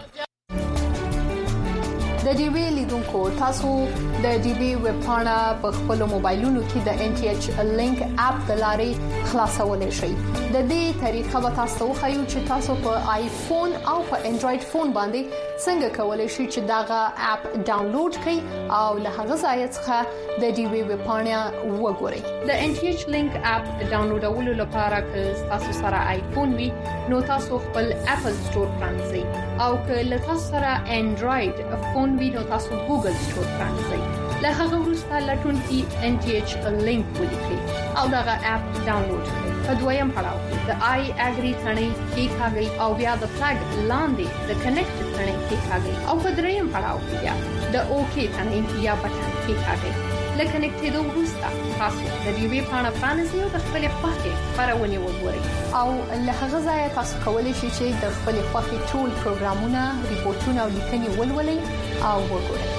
د ډي وی لیدونکو تاسو د ډي وی ویب پاڼه په خپل موبایلونو کې د ان ټي ایچ لینک اپ د لارې خلاصولای شئ. د دې طریقه به تاسو خو چې تاسو په آیفون او په انډراید فون باندې څنګه کولای شئ چې داغه اپ ډاونلوډ کړئ او له هغه ځای څخه د ډي وی ویب پاڼه وګورئ. د ان ټي ایچ لینک اپ ډاونلوډولو لپاره که تاسو سره آیفون وي نو تاسو خپل اپل سٹور پرانځئ او که له تاسو سره انډراید فون وي نو تاسو ګوګل سٹور پرانځئ. له هغه وروسته لټون کې ان ټي ایچ لینک ولیکئ او داغه اپ ډاونلوډ کړئ. په دویم پړاو کې د آی اګری ثنې کې کاږي او بیا د فلګ لاندې د کنیکټ ثنې کې کاږي او په دریم پړاو کې بیا د اوکی ثنې یا بټن کې کاږي. لکه کنیکټېدو وروسته تاسو د ډي وی پاڼه پرانیزئ او د خپل خوښې خبرونه وګورئ او له هغه ځای تاسو کولی شئ چې د خپل خوښې ټول پروګرامونه، ریپورتونه او لیکنې ولولئ او وګورئ.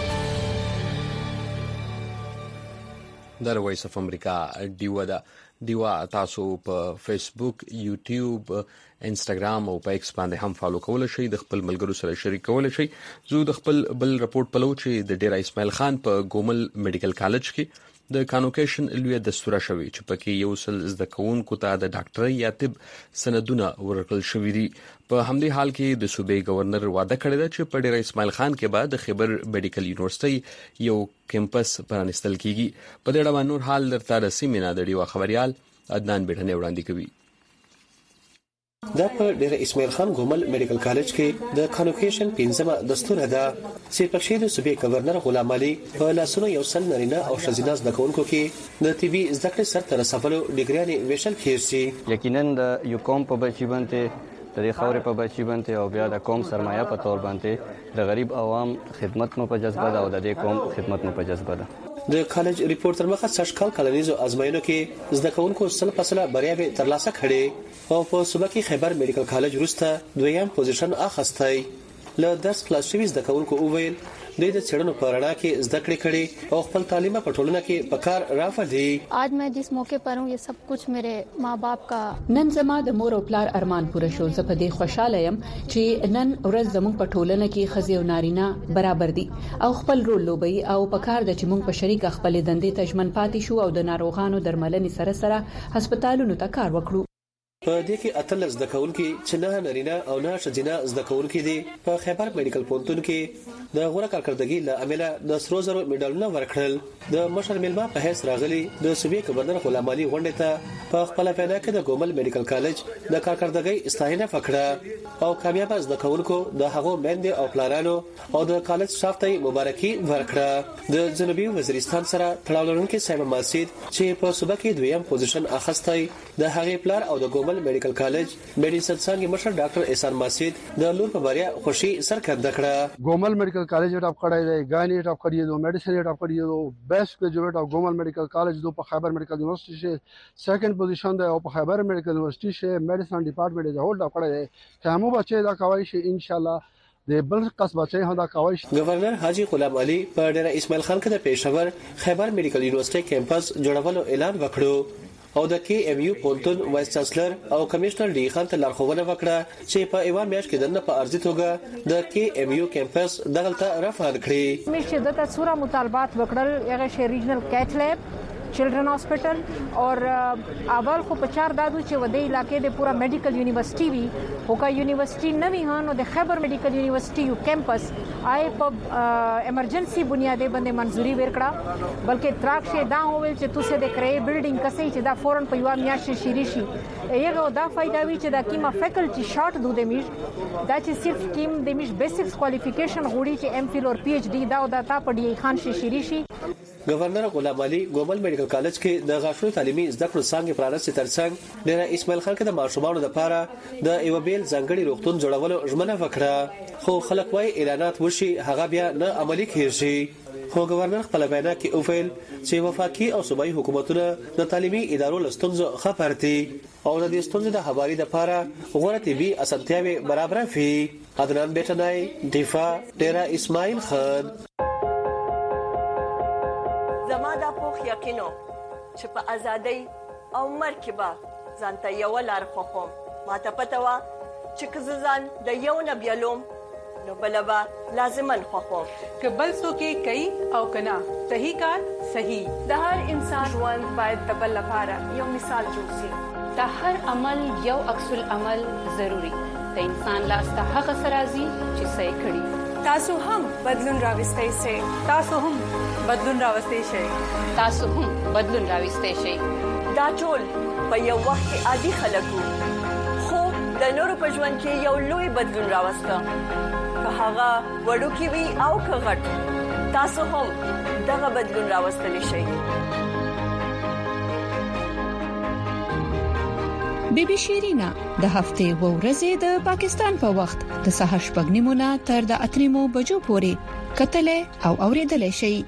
د وایس اف امریکا دیوا تاسو په فیسبوک، یوټیوب، انستګرام او په ایکس باندې هم فالو کول شئ. د خپل ملګرو سره شریک کول شئ. زه د خپل بل رپورت پلو چې د ډیر اسماعیل خان په ګومل میډیکل کالج کې د کانوکیشن لوی دستور شوی چې پکې یو سل زده کوونکو ته د ډاکټرۍ یا طب سندونه ورکړل شوې دي. په همدې حال کې د صوبې گورنر وعده کړې ده چې په ډیر اسماعیل خان کې بعد د خیبر میډیکل یونیورسيټي یو کیمپس پرانستل کیږي. په دې اړه نور حال درته رسیدنه د ډیوا خبريال عدنان بیٹھنه وړاندې کوي. دا په ډیر اسماعیل خان ګومل میډیکل کالج کې د کانوکیشن 15مه دستور ده چې په شیدو صوبې گورنر غلام علي په لاسونو یو سل نارینه او ښځینه زده کوونکو کې د طبي زده کړې سره رسولو ډیګریانې ویشل کیږي. یقینا د یو قوم په بچی باندې د خاورې په بچی باندې او بیا د قوم سرمایه په تور باندې د غریب عوام خدمت مو په جذبه ده او د دې قوم خدمت مو په جذبه ده. د کالج ریپورت تر مخه سرشکال کلنیزو ازمایښتونو کې زده کوونکو سل فاصله بریاوي ترلاسه کړي او په صوبه کې خیبر میډیکل کالج وروسته دویم پوزیشن اخیستی. له درس کلاس شوي زده کوونکو وویل دوی د څېړنو په رڼا کې زده کړې کړې او خپل تعلیم په ټولنه کې په کار راوړي. आज मैं जिस मौके पर हूँ ये सब कुछ मेरे माँ बाप का نن زما د مور او پلار ارمان پوره شو. زه په دې خوشاله یم چې نن ورځ زموږ په ټولنه کې خزي او نارینه برابر دي او خپل رول لوبي او په کار د چې موږ په شریک خپل دندې تجمن پاتې شو او د ناروغانو درملنې سره سره هسپتالونو ته کار وکړو. په دې کې اتل زده کوونکي چې نه نارینه او نه ښځینه زده کوونکي دي په خیبر میډیکل پونتون کې د غوړه کارکړدګي له امله د سرو زرو میډالونه ورکړل. د مشر ملما په هیڅ راغلي د صوبې گورنر غلام علي غونډه ته په خپل پیدا کې د ګومل میډیکل کالج د کارکړدګي استاینه فکړه او کامیاب زده کوونکو د هغو مېندې او پلانانو او د کالج سټاف ته مبارکي ورکړه. د جنوبي وزیرستان سره تړاو لرونکي صاحب ماسید چې په صوبه کې دویم پوزیشن اخیستی د هغې پلار او د ګومل میډیکل کالج میډیسن څنګه مشر ډاکټر احسان ماسید د لور په بریا خوشي سرګرد کړه. ګومل میډیکل کالج ټاپ کړی دی، غانی ټاپ کړی دی، میډیسن ټاپ کړی دی. بیسټ ګریجویټ اف ګومل میډیکل کالج دو په خیبر میډیکل یونیورسيټي شه سیکنډ پوزیشن دی او په خیبر میډیکل یونیورسيټي شه میډیسن ډپارټمنټ دی هولډ کړی دی. کومو بچي دا کوي شي ان شاء الله د بل قصبه چې هدا کوي. گورنر حاجی غلام علي په ډیر اسماعیل خان کې د پېښور خیبر میډیکل یونیورسيټي کیمپس جوړولو اعلان وکړو. او د کې ام یو پونتون وایس چانسلر او کمشنر ډي خان ته لارښوونه وکړه چې په ایوان میاشت کې دنه په ارزي توګه د کې ام یو کیمپس دغلته رفع کړي. مشه د تاسو مطالبات وکړل هغه شي ریجنل کیټ لیب चिल्ड्रन हॉस्पिटल और अवल को 4 दादू चे वदे इलाके दे पूरा मेडिकल यूनिवर्सिटी भी होका यूनिवर्सिटी नवी हान और दे खैबर मेडिकल यूनिवर्सिटी यू कैंपस आए पब इमरजेंसी बुनियादे बंदे मंजूरी वेरकड़ा बल्कि त्राक्षे दा होवेल चे तुसे दे करे बिल्डिंग कसे चे दा फौरन पयवा म्याशे शिरीशी येगो दा फायदा वी चे दा कीमा फैकल्टी शॉर्ट दू दे मिश दा चे सिर्फ कीम दे मिश बेसिक्स क्वालिफिकेशन गुडी चे एमफिल और पीएचडी दा दा ता पढ़ी खान शे शिरीशी. गवर्नर غلام علي ګومل میډیکل کالج کې د غاښونو تعلیمي زده کړو څنګه پرانستې ترڅنګ ډیر اسماعیل خان کې د ماشومانو لپاره د ایوبیل ځنګړي روغتون جوړولو ژمنه وکړه خو خلک وايي اعلانات وشي هغه بیا نه عملي کیږي. خو گورنر خپل بیان کې اوفیل چې وفاقي او صوبایي حکومتونه د تعلیمي ادارو لستونزو خبر دي او د دې ستونزو د حوالې لپاره غوړه طبي اسانتیاوي برابر وي. عدنان بیٹنای دفاع ډیر اسماعیل خان. زما دا پوخ یقینو چې په ازادۍ او مرکبه ځانته یو لار خوخم ماته پته وا چې که ځان د یو نه بیلوم نو بلبا لازمن خوخم که بل څوک کوي او کنا صحیح کار صحیح د هر انسان ژوند باید د بل لپاره یو مثال جوړ شي د هر عمل یو عکس العمل ضروری د انسان لاس ته هغه سرازي چې صحیح کړي. تاسو هم بدلون راوستئ شئ. تاسو هم بدلون راوستئ شئ. تاسو هم بدلون راوستئ شئ. دا ټول په یو وخت کې عادي خلکو خو د نورو په ژوند کې یو لوی بدلون راوسته که هغه وړوکی وي او که غټ تاسو هم دغه بدلون راوستلی شئ. بیبي شیرینا د هفته و ورځې د پاکستان په وخت د سهار شپږ نیمو تر د 8 بجو پورې کتلې او اوریدلې شي.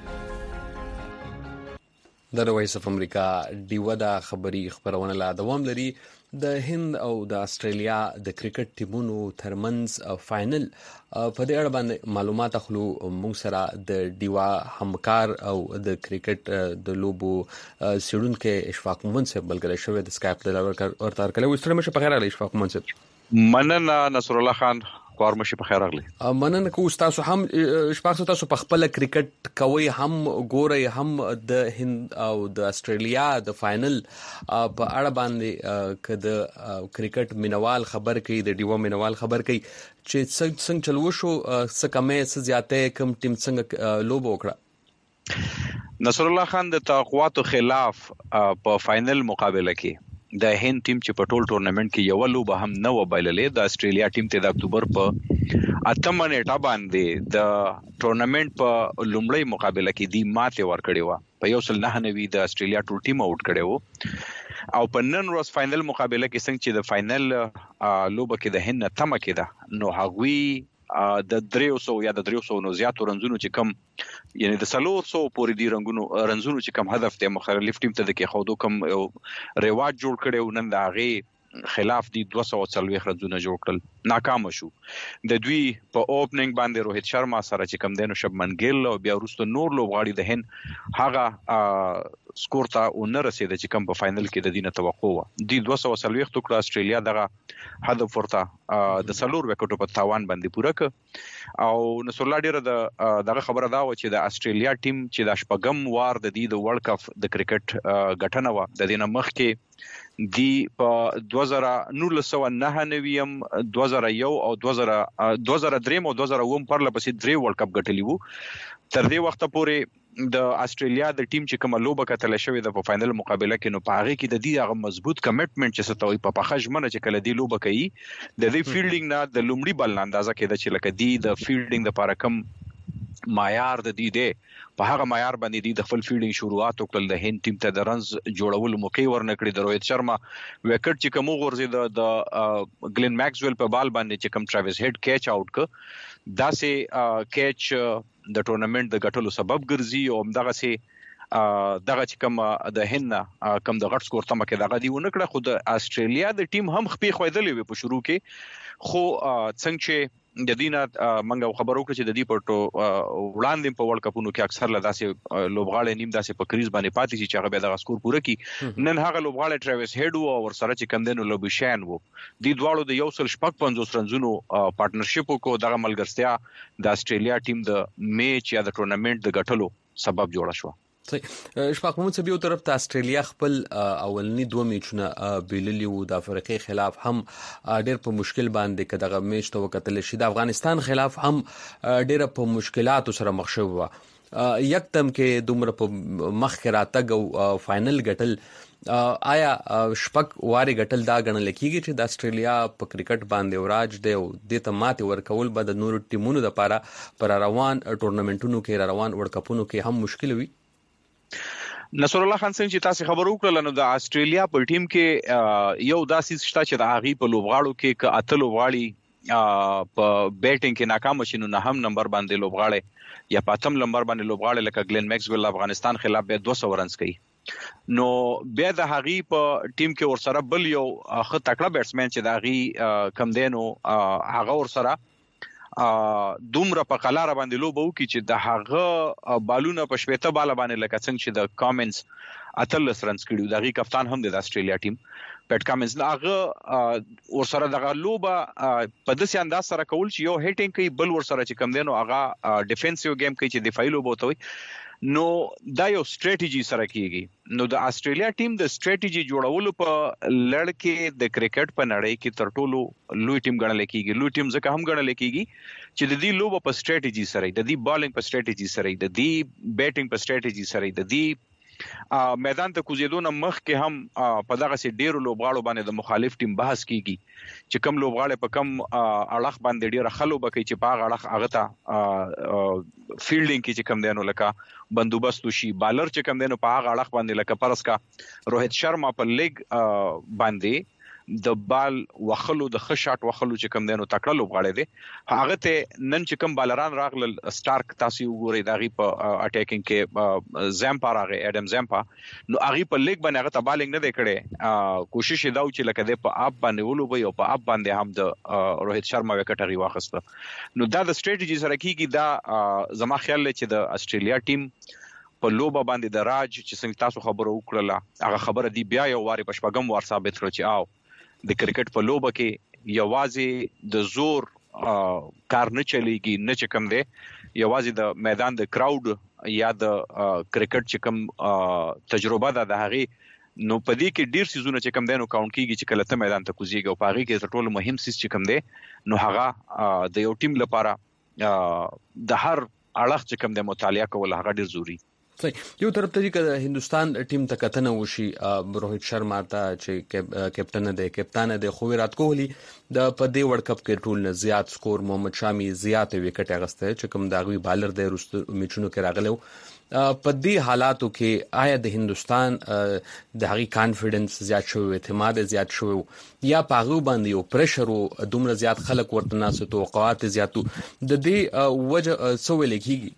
د وایس اف امریکا دیو دا خبري خبرونه لا دوام لري. د هند او د استرالیا د کرکټ ټیمونو ترمنځ فائنل په دې اړه باندې معلومات اخلو. موږ سره د دیوا همکار او د کرکټ د لوبو سیډونکو اشفاق منصف بلګل شوی د سکایپ د ورتار کله وستره مشه په خیر علي اشفاق منصف. مننه نصر الله خان کار مشه په خیر راغلی. مننه کو تاسو هم اشفاق تاسو په خپل کرکټ کوي هم ګوري هم د هند او د استرالیا د فائنل په اړه باندې کده کرکټ مینوال خبر کوي د دیو مینوال خبر کوي چې څنګه چلو شو سکمه زیاته کم ټیم څنګه لوب وکړه. نصر الله خان د توقعاتو خلاف په فائنل مقابله کې د هند ټیم چې په ټول ټورنمنت کې یو لوبه هم نه و بایللې. د استرالیا ټیم ته د اکتوبر په 8 نیټه باندې د ټورنمنت په لومړی مقابله کې دی ماته ور کړی و په 199 د استرالیا ټول ټیم اوټ کړی و او په نن ورځ فائنل مقابله کې څنګه چې د فائنل لوبه کې د هند تمه کې ده نو هغوی د 300 یا د 300 نو زیاتو رنزونو چې کم یعنی د 300 پورې دی رنزونو چې کم هدف ته مخالف ټیم ته د کې خودو کم رواج جوړ کړي نن د هغه خلاف دی 240 رنزونه جوړ کړل ناکام شو. د دوی په اوپننګ باندې روهیت شرما سره چې کم دینو شبمن ګیل او بیا وروسته نور لوبغاړي د هند هغه سکور ته ونه رسید چې کم په فائنل کې د دینه توقع و. دی 240 ټوکړه استرالیا دغه هدف ورته د سلور وکټو په تاوان باندې پوره ک او نصر الله ډیره دغه خبره دا و چې د استرالیا ټیم چې د شپږم وار د دې د ورلد کپ د کرکټ غټنه و د دینه مخ کې دی په 2099 2001 او 2003 او 2009 پر لپسې 3 ورلد کپ غټلی وو. تر دې وخت پورې د استرالیا د ټیم چې کوم لوبه کتل شوې د په فائنل مقابله کې نو په هغه کې د دې هغه مضبوط کمټمنټ چې ستوي په پخښمنه چې کله دی لوبه کوي د دې فیلډینګ نه د لومړي بل اندازه کېده چې لکه دی د فیلډینګ لپاره کم معیار د دې دی په هغه معیار باندې دی د خپل فیلډینګ شروعات وکړل. د هند ټیم ته د رنز جوړول موقع ورنکړي. د روهیت شرما وکټ چې کوم غورځي د ګلن میکسویل په بال باندې چې کوم ټراویس هډ کیچ آوټ ک داسې کیچ د ټورنمنت د غټلو سبب ګرځي او دغه سي دغه چې کوم د هند کوم د غټ سکور تمه کې دغه دی ونکړه. خو د استرالیا د ټیم هم خپې خویدلې په شروع کې خو څنګه چې د دینه منګه خبرو کړ چې د دې پټو وړاندې په ورلد کپونو کې اکثر لداسې لوبغاړي نیم داسې په کریز باندې پاتې شي چې هغه به د سکور پوره کړي نن هغه لوبغاړي ټریویس هډ او ور سره چې کم دینو لوبشان وو د دواړو د یو سل شپږ 50 رنزونو پارټنرشپ کو دغه ملګرتیا د استرالیا ټیم د میچ یا د ټورنمنت د ګټلو سبب جوړ شو. شپږ په مڅ بیو طرف ته استرالیا خپل اولنی دوه میچونه بیللی وو د افریقای خلاف هم ډېر په مشکل باندې کداغه میچ ته وکتل شي د افغانستان خلاف هم ډېر په مشکلاتو سره مخ شو یکدم کې دومره په مخ راتګ او فائنل ګټل آیا شپږ واري ګټل دا غنل کیږي چې د استرالیا په کرکټ باندې وراج دی او د تمات ورکول به د نور ټیمونو لپاره پر روان ټورنمنټونو کې روان ورلد کپونو کې هم مشکل وي. نصر الله خان څنګه چې تاسو خبرو کړل نو د استرالیا په ټیم کې یو داسې شته چې د هغه په لوبغاړو کې ک اتل لوبغاړي په بیټینګ کې ناکام شینو نه هم نمبر باندې لوبغاړي یا پاتم نمبر باندې لوبغاړي لکه گلین میکسویل افغانستان خلاف به 200 رنز کوي نو بیا د هغه په ټیم کې ورسره بل یو خ تکړه بیټسمن چې د هغه کم دینو هغه ورسره دومره په قلاره باندې لوبو کی چې د هغه بالونه په شپته بال باندې لکه څنګه چې د کامنز اتل رنز کړیو دغه کپتان هم د استرالیا ټیم پټ کامنز هغه ورسره دغه لوبه په داسې انداز سره کول چې یو هټینګ کوي بل ورسره چې کم دینو هغه ډیفنسیو گیم کوي چې دفاعي لوبه وتوي نو دا یو سټریټیجی سره کیږي نو د استرالیا ټیم د سټریټیجی جوړولو په لړ کې د کرکټ په نړۍ کې تر ټولو لوی ټیم ګڼل کیږي لوی ټیم ځکه هم ګڼل کیږي چې د دې لوبه په سټریټیجی سره د دې بالینګ په سټریټیجی سره د دې بیټینګ په سټریټیجی سره د دې میدان ته کوزیدو نه مخ کې هم په دغه سي ډیرو لوبغاړو باندې د مخالف ټیم بحث کیږي چې کم لوبغاړي په کم اړخ باندې ډیره خلو بکې چې په اړخ هغه ته فیلډینګ کې چې کم دینو لکه بندوبست شي بالر چې کم دینو په هغه اړخ باندې لکه پرس کا روهیت شرما په لیګ باندې د بال وخلو د خشاټ وخلو چې کم دینو تکړه لوبغاړي دي هغه ته نن چې کم بالران راغل سٹارک تاسو وګورئ دغه په اٹیکینګ کې زامپا راغی اډم زامپا نو هغه په لیګ باندې هغه ته بالینګ نه دی کړي کوشش دا و چې لکه د په اپ باندې ولوبي او په اپ باندې هم د روهیت شرما وکټري واخسته نو دا د سټریټیجی سره کیږي دا زما خیال لري چې د استرالیا ټیم په لوبه باندې د راج چې څنګه تاسو خبرو وکړه هغه خبره دی بیا یو واري پښپغم ور ثابت کړ چې او د کرکټ په لوبه کې یوازې د زور کار نه چلیږي نه چې کم دی یوازې د میدان د کراود یا د کرکټ چې کم تجربه ده د هغه نو په دې کې ډیر سيزونه چې کم دی نو کاونټ کیږي چې کله ته میدان ته کوزيږي او په هغه کې ټول مهم سیس چې کم دی نو هغه د یو ټیم لپاره د هر اړخ چې کم دی مطالعه کول هغه ډیر ضروری یو طرف ته چې هندستان ټیم ته کتنه وشي روهیت شرما ته چې کپټن دی کپتان دی خو ویرات کوهلی د په دې ورلد کپ کې ټول نه زیات سکور محمد شامی زیات وکټ اغسته چې کوم داغوي بالر دی رست میچونو کې راغلو په دې حالاتو کې آیا د هندستان د هغي کانفیډنس زیات شو اعتماد زیات شو یا پاغو باندې یو پریشر او دومره زیات خلک ورته ناسو توقعات زیاتو د دې وجه سوال کیږي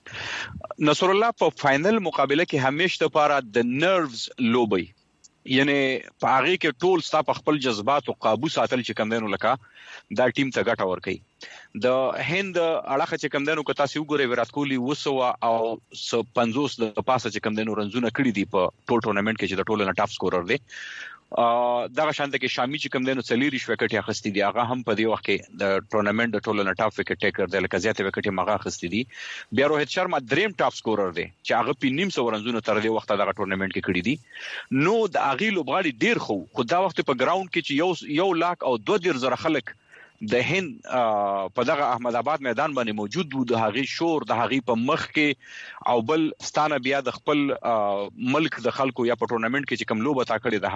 نصر الله په فائنل مقابله کې همیشه لپاره د نروز لوبي یعنی په هغه کې ټول ستا په خپل جذبات او قابو ساتل چې کم دینو لکه دا ټیم ته ګټه ور کوي د هند اړه چې کم دینو کتا سی وګوري ویرات کوهلی وسو او 50 د پاسه چې کم دینو رنزونه کړی دي په ټول ټورنمنت کې چې د ټولو نه ټاپ سکورر دی دغه شانته کې شامی چې کم دینو سلیری شو وکټ اخستې دي هغه هم په دې وخت کې د ټورنمنت د ټولو نه ټاپ وکټ ټیکر د لکه زیاته وکټ مغه اخستې دي بیا روهیت شرما دریم ټاپ سکورر دی چې هغه په نیم سو رنزونه تر دې وخت دغه ټورنمنت کې کړی دي نو د اغي لوبغاړي ډیر خو دا وخت په ګراوند کې چې یو لاک او 2.0 خلک د هند په دغه احمد آباد میدان باندې موجود وو د هغي شور د هغي په مخ کې او بل ستانه بیا د خپل ملک د خلکو یا په ټورنمنت کې چې کوم لوبه تا کړی د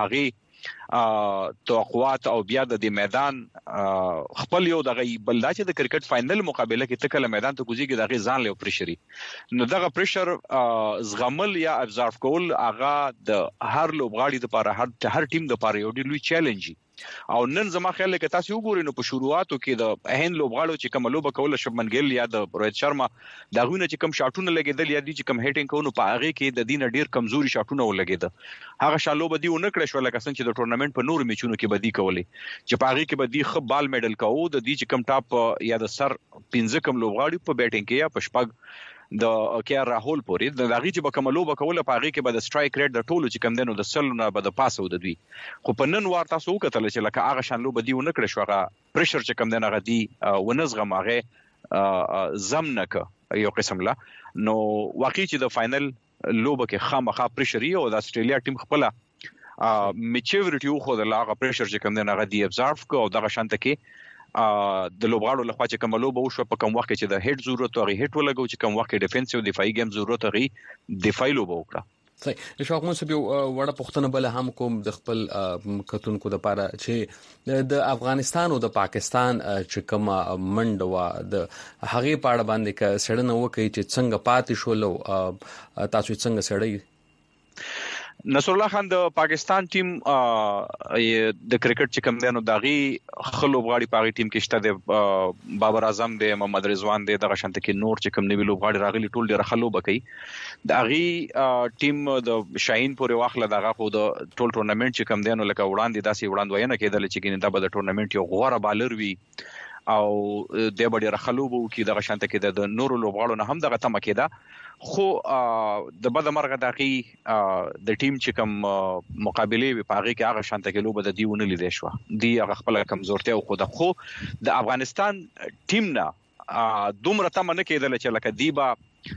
هغي توقعات او بیا د میدان خپل یو دغه بلدا چې د کرکټ فائنل مقابله کې تکله میدان ته کوزيږي دغه ځان له پریشري نو دغه پریشر زغمل یا ابزورب کول هغه د هر لوبغاړي لپاره هر ټیم لپاره یو ډیر لوی چیلنج او نن زما خیال کې تاسو وګورئ نو په شروعاتو کې د هند لوبغاړو چې کوم لوبه کوله شبمن ګیل یا د روهیت شرما دا غوونه چې کوم شاټونه لګیدل یا دي چې کوم هیټینګ کوو په هغه کې د دینه ډیر کمزوري شاټونه ولګیدل هغه شالو بدی ونه کړ شو لکه څنګه چې د ټورنمنت په نور میچونو کې بدی کولې چې په هغه کې بدی خپ بال میډل کوو د دې چې کوم ټاپ یا د سر 15 کم لوبغاړي په بیټینګ کې یا په شپږ د کیا راهول پوری د هغه چې بکملو بکوله په هغه کې به د سټرایک ریټ د ټولو چې کم دنو د سلونه به د پاسو د دوی خو په نن ور تاسو وکتل چې لکه هغه شانلو بدی ونه کړ شو هغه پريشر چې کم دنه غدي ونزغم هغه زمنک یو قسم لا نو واقعي چې د فائنل لوبه کې خامخا پريشر یو د استرالیا ټیم خپل میچورټي خو د لاغه پريشر چې کم دنه غدي ابزرو کو او دغه شانته کې د لوبغاړو لخوا چې کوم لوب وشو په کوم وخت کې چې د هډ ضرورت او هډ ولګو چې کوم وخت کې ډیفنسیو دفاعي گیم ضرورت او دفاعي لوب وکړه صحیح شو کوم څه یو وړه پښتنه بل هم کوم د خپل کتونکو د پاره چې د افغانستان او د پاکستان چې کوم منډه وا د هغه پاړه باندې ک سړنه وکي چې څنګه پاتې شول تاسو څنګه سړی نصر الله خان د پاکستان ټیم د کرکټ چې کوم دی نو داغي خلوبغاړي پاغي ټیم کې شته د بابر اعظم دی محمد رضوان دی دغه شانته کې نور چې کوم نیوی لوبغاړي راغلي ټول ډیره خلوب کوي داغي ټیم د شاهین پورې واخله دغه خو د ټول ټورنمنت چې کوم دی نو لکه وړاندې داسې وړاندوینه کېدل چې ګینه د ټورنمنت یو غوړه بالر وي او د بډې رخلوبو کې دغه شانته کې د نورو لوبغاړو نه هم دغه تمه کېده خو د بد مرغه دغه د ټیم چې کوم مقابله په هغه کې هغه شانته کې لوبه د دیونه لیدې شو دی هغه خپل کمزورتیا او خو د افغانستان ټیم نه دومره تمه نه کېدل چې لکه دیبا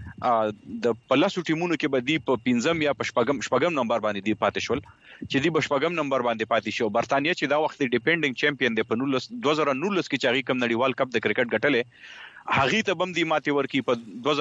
د پلاسو ټیمونو کې به دی په 15 یا په شپږم نمبر باندې دی پاتې شول چې دی په شپږم نمبر باندې پاتې شو برتانیا چې دا وخت ډیپندینګ چمپیون دی په 2019 کې چې هغه کوم نړیوال کپ د کرکټ ګټلې هغه ته بم دی ماتي ورکی په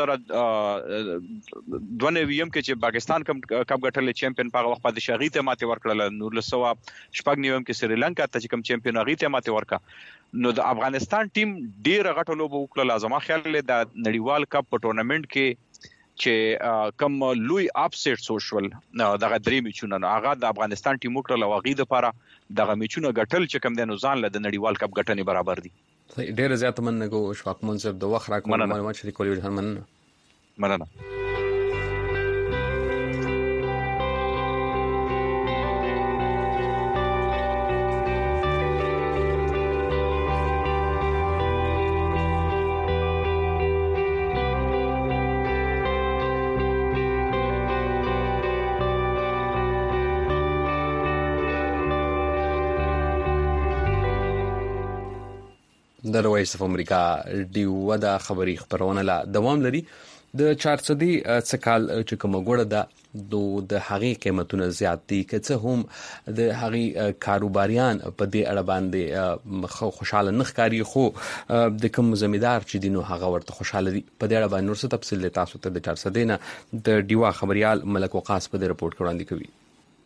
2022 کې چې پاکستان کپ ګټلې چمپیون په وخت باندې شغی ته ماتي ورکړل 1999 کې سریلانکا ته چې کوم چمپیون هغه ته ماتي ورکا نو د افغانستان ټیم ډیر غټه لوب وکړه لازمه خیال له د نړیوال کپ په ټورنمنت کې چې کم لوی اپسټ سوشل دغه درې میچونه هغه د افغانستان ټیم وکړه لوغي د لپاره دغه میچونه ګټل چې کم د نوزان له د نړیوال کپ ګټنې برابر دي ډیر زیات مننه کو اشفاق منصب د وخت راکوم معلومات شریکولې ډیر مننه د وایس اف امریکا دی ودا خبري خبرونه لا دوام لري د 400 څکال چې کوم غوړه د هغې قیمتونه زیات دي که څه هم د هغې کاروباریان په دې اړه باندې خوشاله نه ښکاري خو د کوم زمیدار چې دینو هغه ورته خوشاله دي په دې اړه باندې نور څه تفصیل تاسو ته د 400 نه د دیوا خبريال ملک وقاص په دې رپورت وړاندې کوي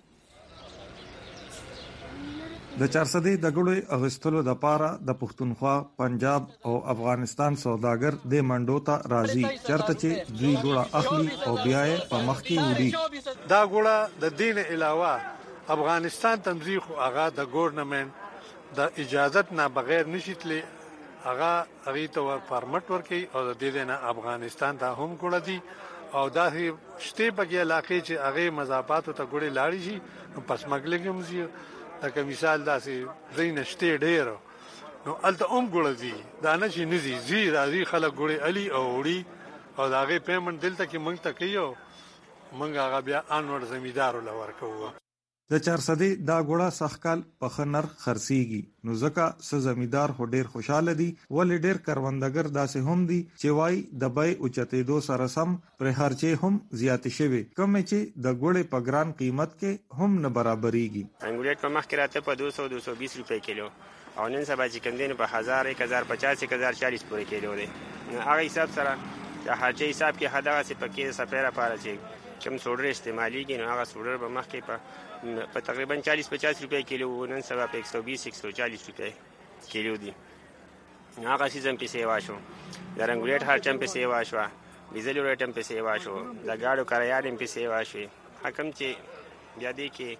د 400 د غړو اغستلو د پاره د پښتونخوا پنجاب او افغانستان سوداګر د منډو ته راځي چرته چې دوی غړه اخلي او بیا یې په مخ کې وړي دا غړه د دین علاوه افغانستان تنظیم خو هغه د ګورنمنت د اجازت نه بغیر نشیتلی هغه ته پرمټ ورکي او د دې نه افغانستان ته هم غړه دي او دا شته بګي علاقې چې هغه مضافات ته غړي لاړي شي پس مګلګم زی لکه مثال داسې زین شته ډیر نو الته ګړه دي دا نه شي نزي زی راځي خلک ګړي علي او وړي او داغه پیمنټ دلته کې مونږ ته کیو مونږ هغه بیا انور زمیدار لور کوو د 400 دا ګړه سخکال په خنر خرسيږي نو ځکه س زمیدار هو ډیر خوشاله دي ول ډیر کروندګر داسې هم دي چې وای د بای اوچته دو سره سم پر هرچه هم زیات شوي کوم چې د ګړې په ګران قیمت کې هم نه برابرېږي انګورټ په مخ کې راته په 200-220 روپے کیلو او نن سبا چې کوم دین په 1000-1050-1040 پورې کیلو دي هغه حساب سره چې هرچه حساب کې حدا سي پکې سفر لپاره چې کوم سوډر استعماليږي نو هغه سوډر په مخ کې په تقریبا 40-50 روپے کیلو نن سبا په 120-140 روپے کیلو دي هغه سیزن په سیوا شو د رنګولیټ هر چم په سیوا شو ډیزل ریټم په سیوا شو د گاډو کرایه په سیوا شو حکم چې بیا دې کې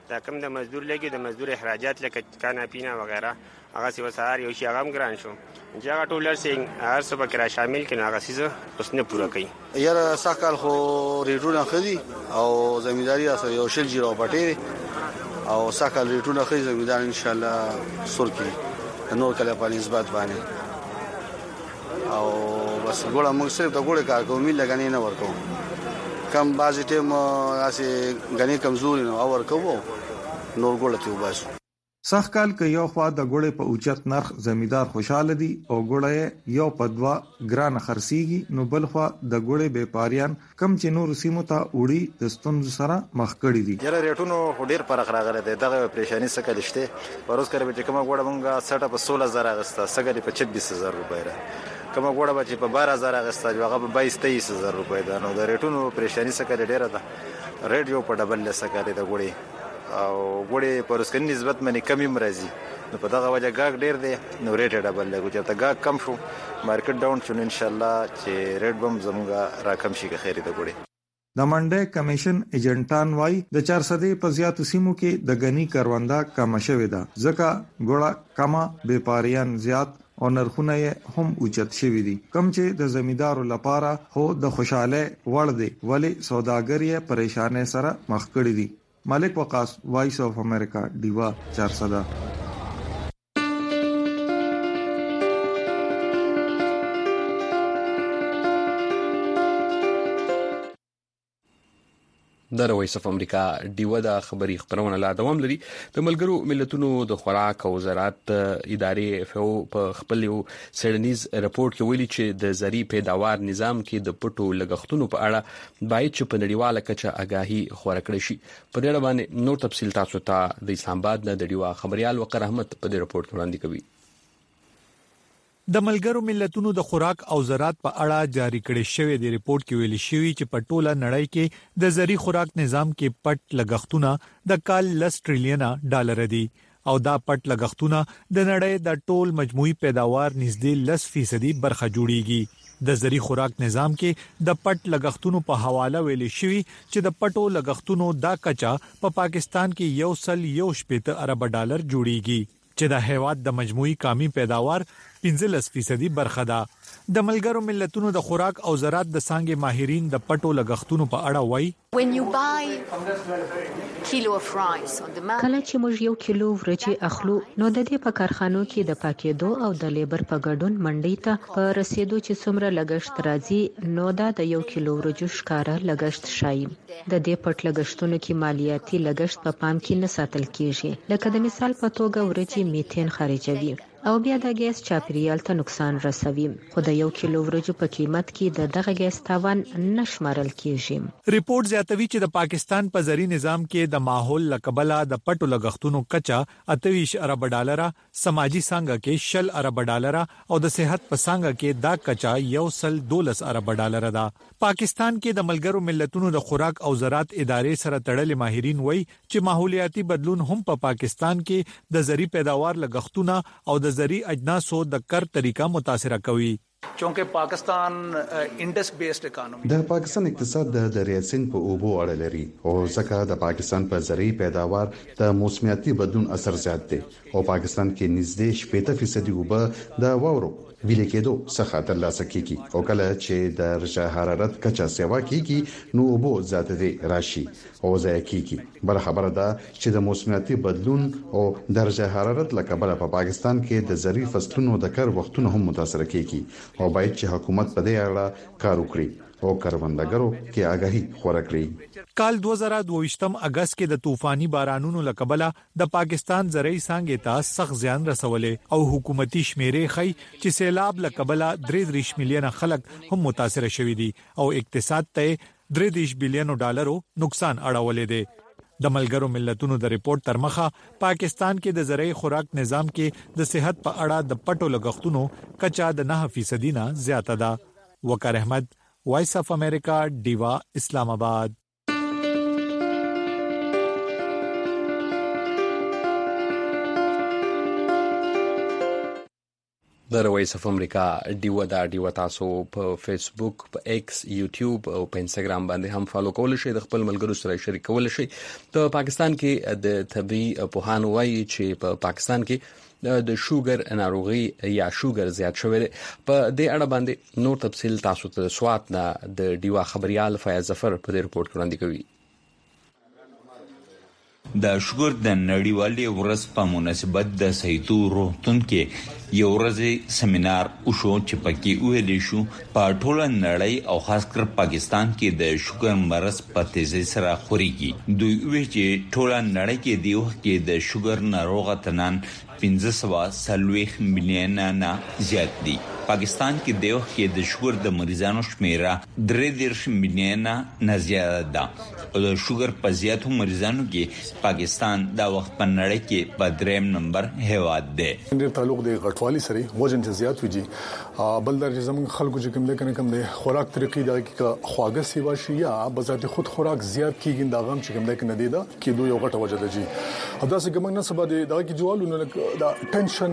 دا کوم د مزدور لګي د مزدور اخراجات لکه کانا پینا وغیرہ هغه سی وسار یو شي هغه هم ګران شو چې هغه ټولر سینګ هر څه به کرا شامل کړي هغه سیزه اوس نه پوره کوي یاره ساکال خو ریټونه خدي او زمینداری اسه یو شل جیرو پټي او ساکال ریټونه خدي زمیندار ان شاء الله سور کی نور کله په نسبت باندې او بس ګوړه موږ صرف د ګوړه کار کوو ملي غنی نه ورکو کم بازي ټیم اسه غنی کمزوري نو اور کوو نور ګوړه ته وباسو سخکال کې یو خوا د ګوړې په اوچت نرخ زمیدار خوشاله دي او ګوړې یو په دوا ګران خرسيږي نو بل خوا د ګوړې بیپاریان کم چې نور سیمو ته وړي د ستونزو سره مخ کړي دي یاره ریټونو ډیر فرق راغلی دی دغه پریشانی څه کلشته پروس کړي چې کومه ګوړه مونږه سټه په 16000 اغستا سګري په 26000 روپۍ را کومه ګوړه چې په 12000 اغستا هغه په 22000 روپۍ ده نو د ریټونو پریشانی څه کړي ډیره ده ریټ یو په ډبل لسه کړي د ګوړې او ګوړې په رسکنی نسبت باندې کمی مرزي نو په دغه وجه ګاګ ډیر دی نو ریټ ډبل لګو چې ته ګاګ کم شو مارکیټ ډاون شو ان شاء الله چې ریټ بم زموږه راکم شي که خیر دی ګوړې د منډه کمیشن ایجنټان وای د 400 په زیاتو سیمو کې د غنی کاروندا کم شوې ده ځکه ګوړه کما بیپاریان زیات او نرخونه هم اوچت شوی دي کم چې د زمیندارو لپاره هو د خوشاله وړ دي ولی سوداګری پریشانه سره مخ کړي دي مالک وقاص وایس اف امریکا دیوا 400 د وایس اف امریکا دیوا د خبري خبرونه لا دوام لري د ملګرو ملتونو د خوراک او زراعت ادارې FAO په خپل یو سړنیز رپورت کې ویلي چې د زرعي پیداوار نظام کې د پټو لګښتونو په اړه باید چې په نړیواله کچه آگاهي خور کړی شي په دې اړه باندې نور تفصیل تاسو ته د اسلام آباد نه د دیوا خبريال وقار احمد په دې رپورت وړاندې کوي د ملګرو ملتونو د خوراک او زراعت په اړه جاری کړي شوی د ریپورت کې ویل شوی چې په ټوله نړۍ کې د زرعي خوراک نظام کې پټ لګښتونه د کال 10 ټریلیون ډالر دي او دا پټ لګښتونه د نړۍ د ټول مجموعي پیداوار نږدې 10% برخه جوړیږي د زرعي خوراک نظام کې د پټ لګښتونو په حواله ویل شوی چې د پټو لګښتونو دا کچا په پاکستان کې 1.1 ارب ډالر جوړیږي چې د هیواد د مجموعي قومي پیداوار 15% برخه ده د ملګرو ملتونو د خوراک او زراعت د څنګه ماهرین د پټو لګښتونو په اړه وایي کله چې موږ یو کیلو ورچې اخلو نو د دې په کارخانو کې د پاکېدو او د لیبر په ګډون منډي ته په رسیدو چې څومره لګښت راځي نو دا د یو کیلو ورچو ښکارا لګښت شای د دې پټ لګښتونو کې مالیاتي لګښت په پام کې نه ساتل کیږي لکه د مثال په توګه ورچې میثین خارجوي او بیا د ګیس چاپیریال ته نقصان رسوي خو د یو کیلو ورچو په قیمت کې دغه ګیس تاوان نشمارل کیږي ریپورت زیاتوي چې د پاکستان په زرعي نظام کې د ماحول لقبله د پټو لګښتونو کچا 28 ارب ډالر سماجی څنګه کې 10 ارب ډالر او د صحت په څنګه کې دا کچا 112 ارب ډالر ده پاکستان کې د ملګرو ملتونو د خوراک او زراعت ادارې سره تړلې ماهرین وایي چې ماحولیاتي بدلون هم په پاکستان کې د زرعي پیداوار لګښتونه او د زرعي اجناسو د کر طریقه متاثر کوي چونکه پاکستان انډس بیسډ اکانومي د پاکستان اقتصاد د دریای سیند په اوبو اړه لري او ځکه د پاکستان په زرعي پیداوار د موسمیاتي بدلون اثر زیات دی او پاکستان کې نږدې 80% اوبه د واورو ویل کېدو څخه ترلاسه کیږي او کله چې درجه حرارت کچا سیوا کیږي نو اوبو زیات دي راشي او ځای کیږي بل خبره ده چې د موسمیاتي بدلون او درجه حرارت لکه په پاکستان کې د زرعي فصلونو د کار وختونه هم متاثر کیږي او باید چې حکومت په دې اړه کار وکړي او کاروندګرو کې آگاهي خور کړي کال 2022 اگست کې د طوفاني بارانونو لکبله د پاکستان زرعي څنګه ته سخت زیان رسولې او حکومتي شمیرې خي چې سیلاب لکبله 3 ملیون خلک هم متاثر شوي دي او اقتصاد ته 3 بلین ډالرو نقصان اړولې دي د ملګرو ملتونو د ریپورت تر مخه پاکستان کې د زرعي خوراک نظام کې د صحت په اړه د پټو لګښتونو کچا د 9% نه زیاته ده وقار احمد وایس اف امریکا دیوا اسلام آباد د رويس اف امریکا ډیو تاسو په فیسبوک، په ایکس، یوټیوب او په انستګرام باندې هم فالو کول شئ، د خپل ملګرو سره شریک کول شئ. په پاکستان کې د طبي پوهانو وایي چې په پاکستان کې د شوګر ناروغي یا شوګر زیات شوی دی. په دې اړه باندې نور تفصیل تاسو ته سوات نه د ډیوا خبريال فیاض ظفر په دې رپورت کې وړاندې کوي. د شوګر د نړیوالې ورځ په مناسبت د سیتو روغتون کې یو ورځې سیمینار وشو چې پکې ویل شو په ټوله نړۍ او خاص کر پاکستان کې د شوګر مرض په تیزی سره خوريږي. دوی وی چې ټوله نړۍ کې دی وخت کې د شوګر ناروغ تنان 1540 مليون نه زیات دي. پاکستان کې د وخت کې د شوګر د مریضانو شمیره 3 مليون نه زیات ده. او د شوګر په زیاتو مریضانو کې پاکستان د وخت په نړۍ کې په 3 نمبر هیواد دی. د تعلق د غټوالي سره وزن زیات وږي بل د زمون خلکو چې کوم نه کوم د خوراک طریقې د خواږه سیوا شي یا بذات خود خوراک زیات کیږي دا غم چې کوم نه دی دا کې دوی یو غټه وجه ده جی. دا څنګه موږ نه سبا د کې جوالونه دا ټنشن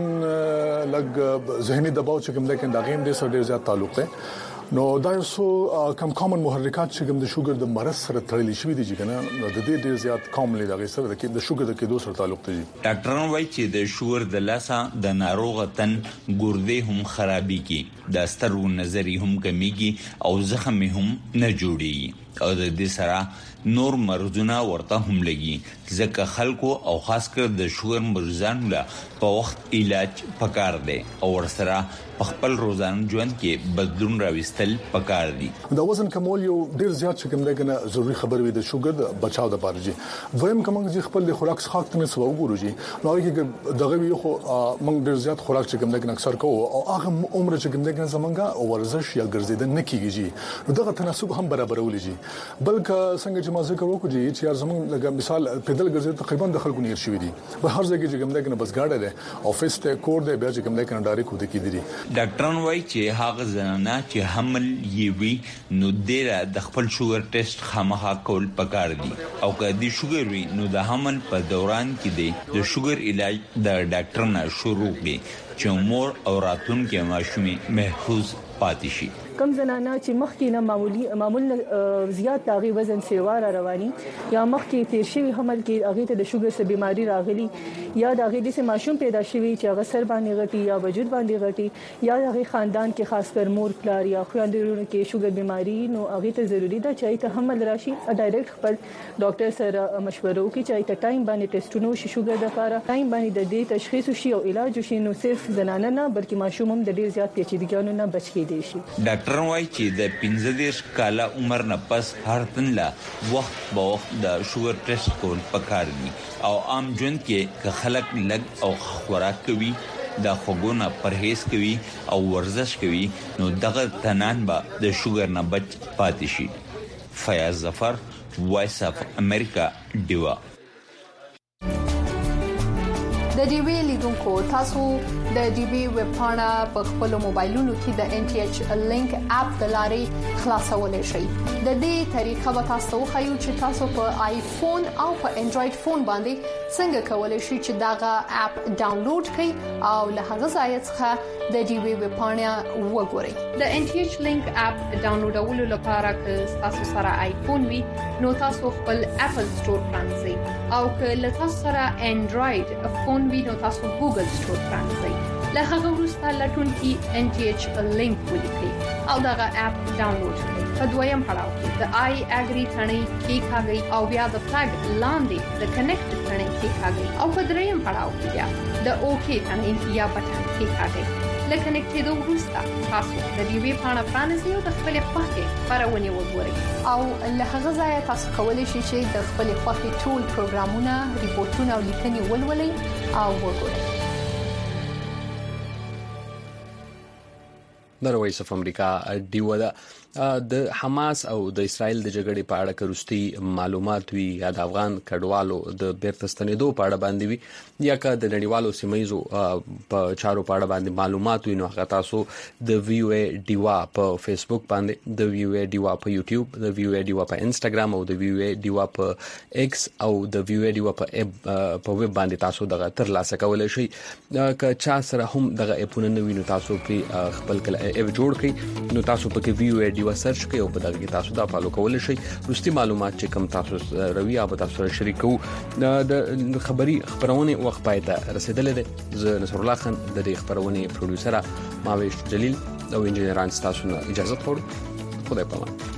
لګ ذهني دباو چې کوم دا غیم د سره ډیر زیات تعلق دی. نو دا یو کم کامن محرکات چې کوم د شوګر د مرض سره تړلي شوی دي چې کنه نو د دې ډیر زیات کاملی دغه سره د شوګر د کېدو سره تعلق دی. ډاکټران وایي چې د شوګر د لاسه د ناروغ تن ګردې هم خرابېږي، د سترګو نظر هم کمیږي او زخم هم نه جوړي او د دې سره نور مرزونه ورته هم لګي ځکه خلکو او خاص کر د شوګر مریضانو لا په وخت علاج پکار دی او ورسره په خپل روزانه ژوند کې بدلون راوستل پکار دي. دا وزن کمول یو ډیر زیات چې کوم دغه ضروری خبر وي د شوګر د بچاو د پاره جی. ویم کوم چې خپل د خوراک څخه ته سبا وګورو جی. نو هغه دغه یو خو موږ ډیر زیات خوراک چې کوم دغه اکثر کوو او هغه عمر چې کوم دغه زمونږه او ورزش یا ګرځیدل نه کیږي جی. نو دغه تناسب هم برابرول جی. بلکې څنګه چې ما ذکر وکړو جی چې زمونږ لکه مثال پیدل ګرځي تقریبا د خلکو نیر شوی دي په هر ځای کې چې کوم دغه بس گاډه ده افیس ته کور ده بیا چې کوم دغه ډایرکټ ودی کیدی. ډاکټران وایي چې هغه زنانه چې حمل یې وي نو د خپل شوګر ټیسټ خامخا کول پکار دي او که د شوګر وي نو د حمل په دوران کې د شوګر علاج د ډاکټر نه شروع کړي چې مور او راتلونکي ماشومې محفوظ پاتې شي. کم زنانه چې مخکې نه معمول زیات تاغي وزن سیوار رواني یا مخکې تیر شوی حمل کې هغه ته د شوګر سره بيماري راغلي یا د هغه د ماشوم پیدا شوی چې هغه سر باندې غټي یا وجود باندې غټي یا هغه خاندان کې خاص کر مور پلار یا خويندرونو کې شوګر بيماري نو هغه ته ضروری ده چې ته حمل راشي ډایرکټ خپل ډاکټر سره مشوره وکړي چې ته ټایم باندې ټیسټونه وشي شوګر لپاره ټایم باندې د دې تشخیص وشي او علاج وشي نو صرف زنانه نه بلکې ماشوم هم د ډیر زیات پیچیدګیانو نه بچ کېدي شي. ډاکټر وايي چې د 15 کاله عمر نه پس هر تن لا وخت په وخت د شوګر ټیسټ کول پکار دي او عام ژوند کې که خلک لګ او خوراک کوي د خوګونه پرهیز کوي او ورزش کوي نو دغه تنان به د شوګر نه بچ پاتې شي. فیاض ظفر، وایس اف امریکا، ډیوا. د ډیوی لیدونکو تاسو د ډیوی ویب پاڼه په خپل موبایلونو کې د ان ټي ایچ لینک اپ د لارې خلاصولای شئ. د دې طریقه به تاسو خو چې تاسو په آیفون او په انډراید فون باندې څنګه کولای شئ چې داغه اپ ډاونلوډ کړئ او له هغه ځای څخه د ډیوی ویب پاڼه وګورئ. د ان ټي ایچ لینک اپ ډاونلوډولو لپاره که تاسو سره آیفون وي نو تاسو خپل اپل سٹور پرانځئ او که له تاسو سره انډراید فون وي نو تاسو ګوګل سٹور پرانځئ. له هغه وروسته لټون کې ان ټي ایچ لینک ولیکئ او دغه اپ ډاونلوډ کړئ. په دویم پړاو کې د آی اګری ثنې کې کاږئ او بیا د فلګ لاندې د کنیکټ ثنې کې کاږئ او په دریم پړاو کې بیا د اوکی ثنې یا بټن کې کاږئ. له کنیکټېدو وروسته تاسو د دې ویب پاڼه پرانیزئ او د خپل خوښې خبرونه وګورئ او له هغه ځای تاسو کولی شئ چې د خپل خوښې ټول پروګرامونه، ریپورتونه او لیکنې ولولئ او وګورئ. د وایس اف امریکا ډیو دا د حماس او د اسرایل د جګړې په اړه کروستي معلومات وی یا د افغان کډوالو د بیرته ستنېدو په اړه باندې وی یا که د نړیوالو سیمایزو په چارو په اړه باندې معلومات وی نو هغه تاسو د وی او ای ډیوا په فیسبوک باندې د وی او ای ډیوا په یوټیوب د وی او ای ډیوا په انستګرام او د وی او ای ډیوا په ایکس او د وی او ای ډیوا په ویب باندې تاسو دغه تر لاسه کولای شئ که چا سره هم دغه اپونه نه ویني تاسو په خپل کله اپ جوړ کړئ نو تاسو په وی او ای ډیوا سرچ کړئ او په دغه کې تاسو دا فالو کولای شئ رستي معلومات چې کوم تاسو روي او تاسو سره شریکو د خبرونه وخت پاتې رسیدلې ده زه نصر الله خان د دې خبرونه پروډوسر ماویش جلیل او انجنیران تاسو نه اجازه غواړم خدای پامان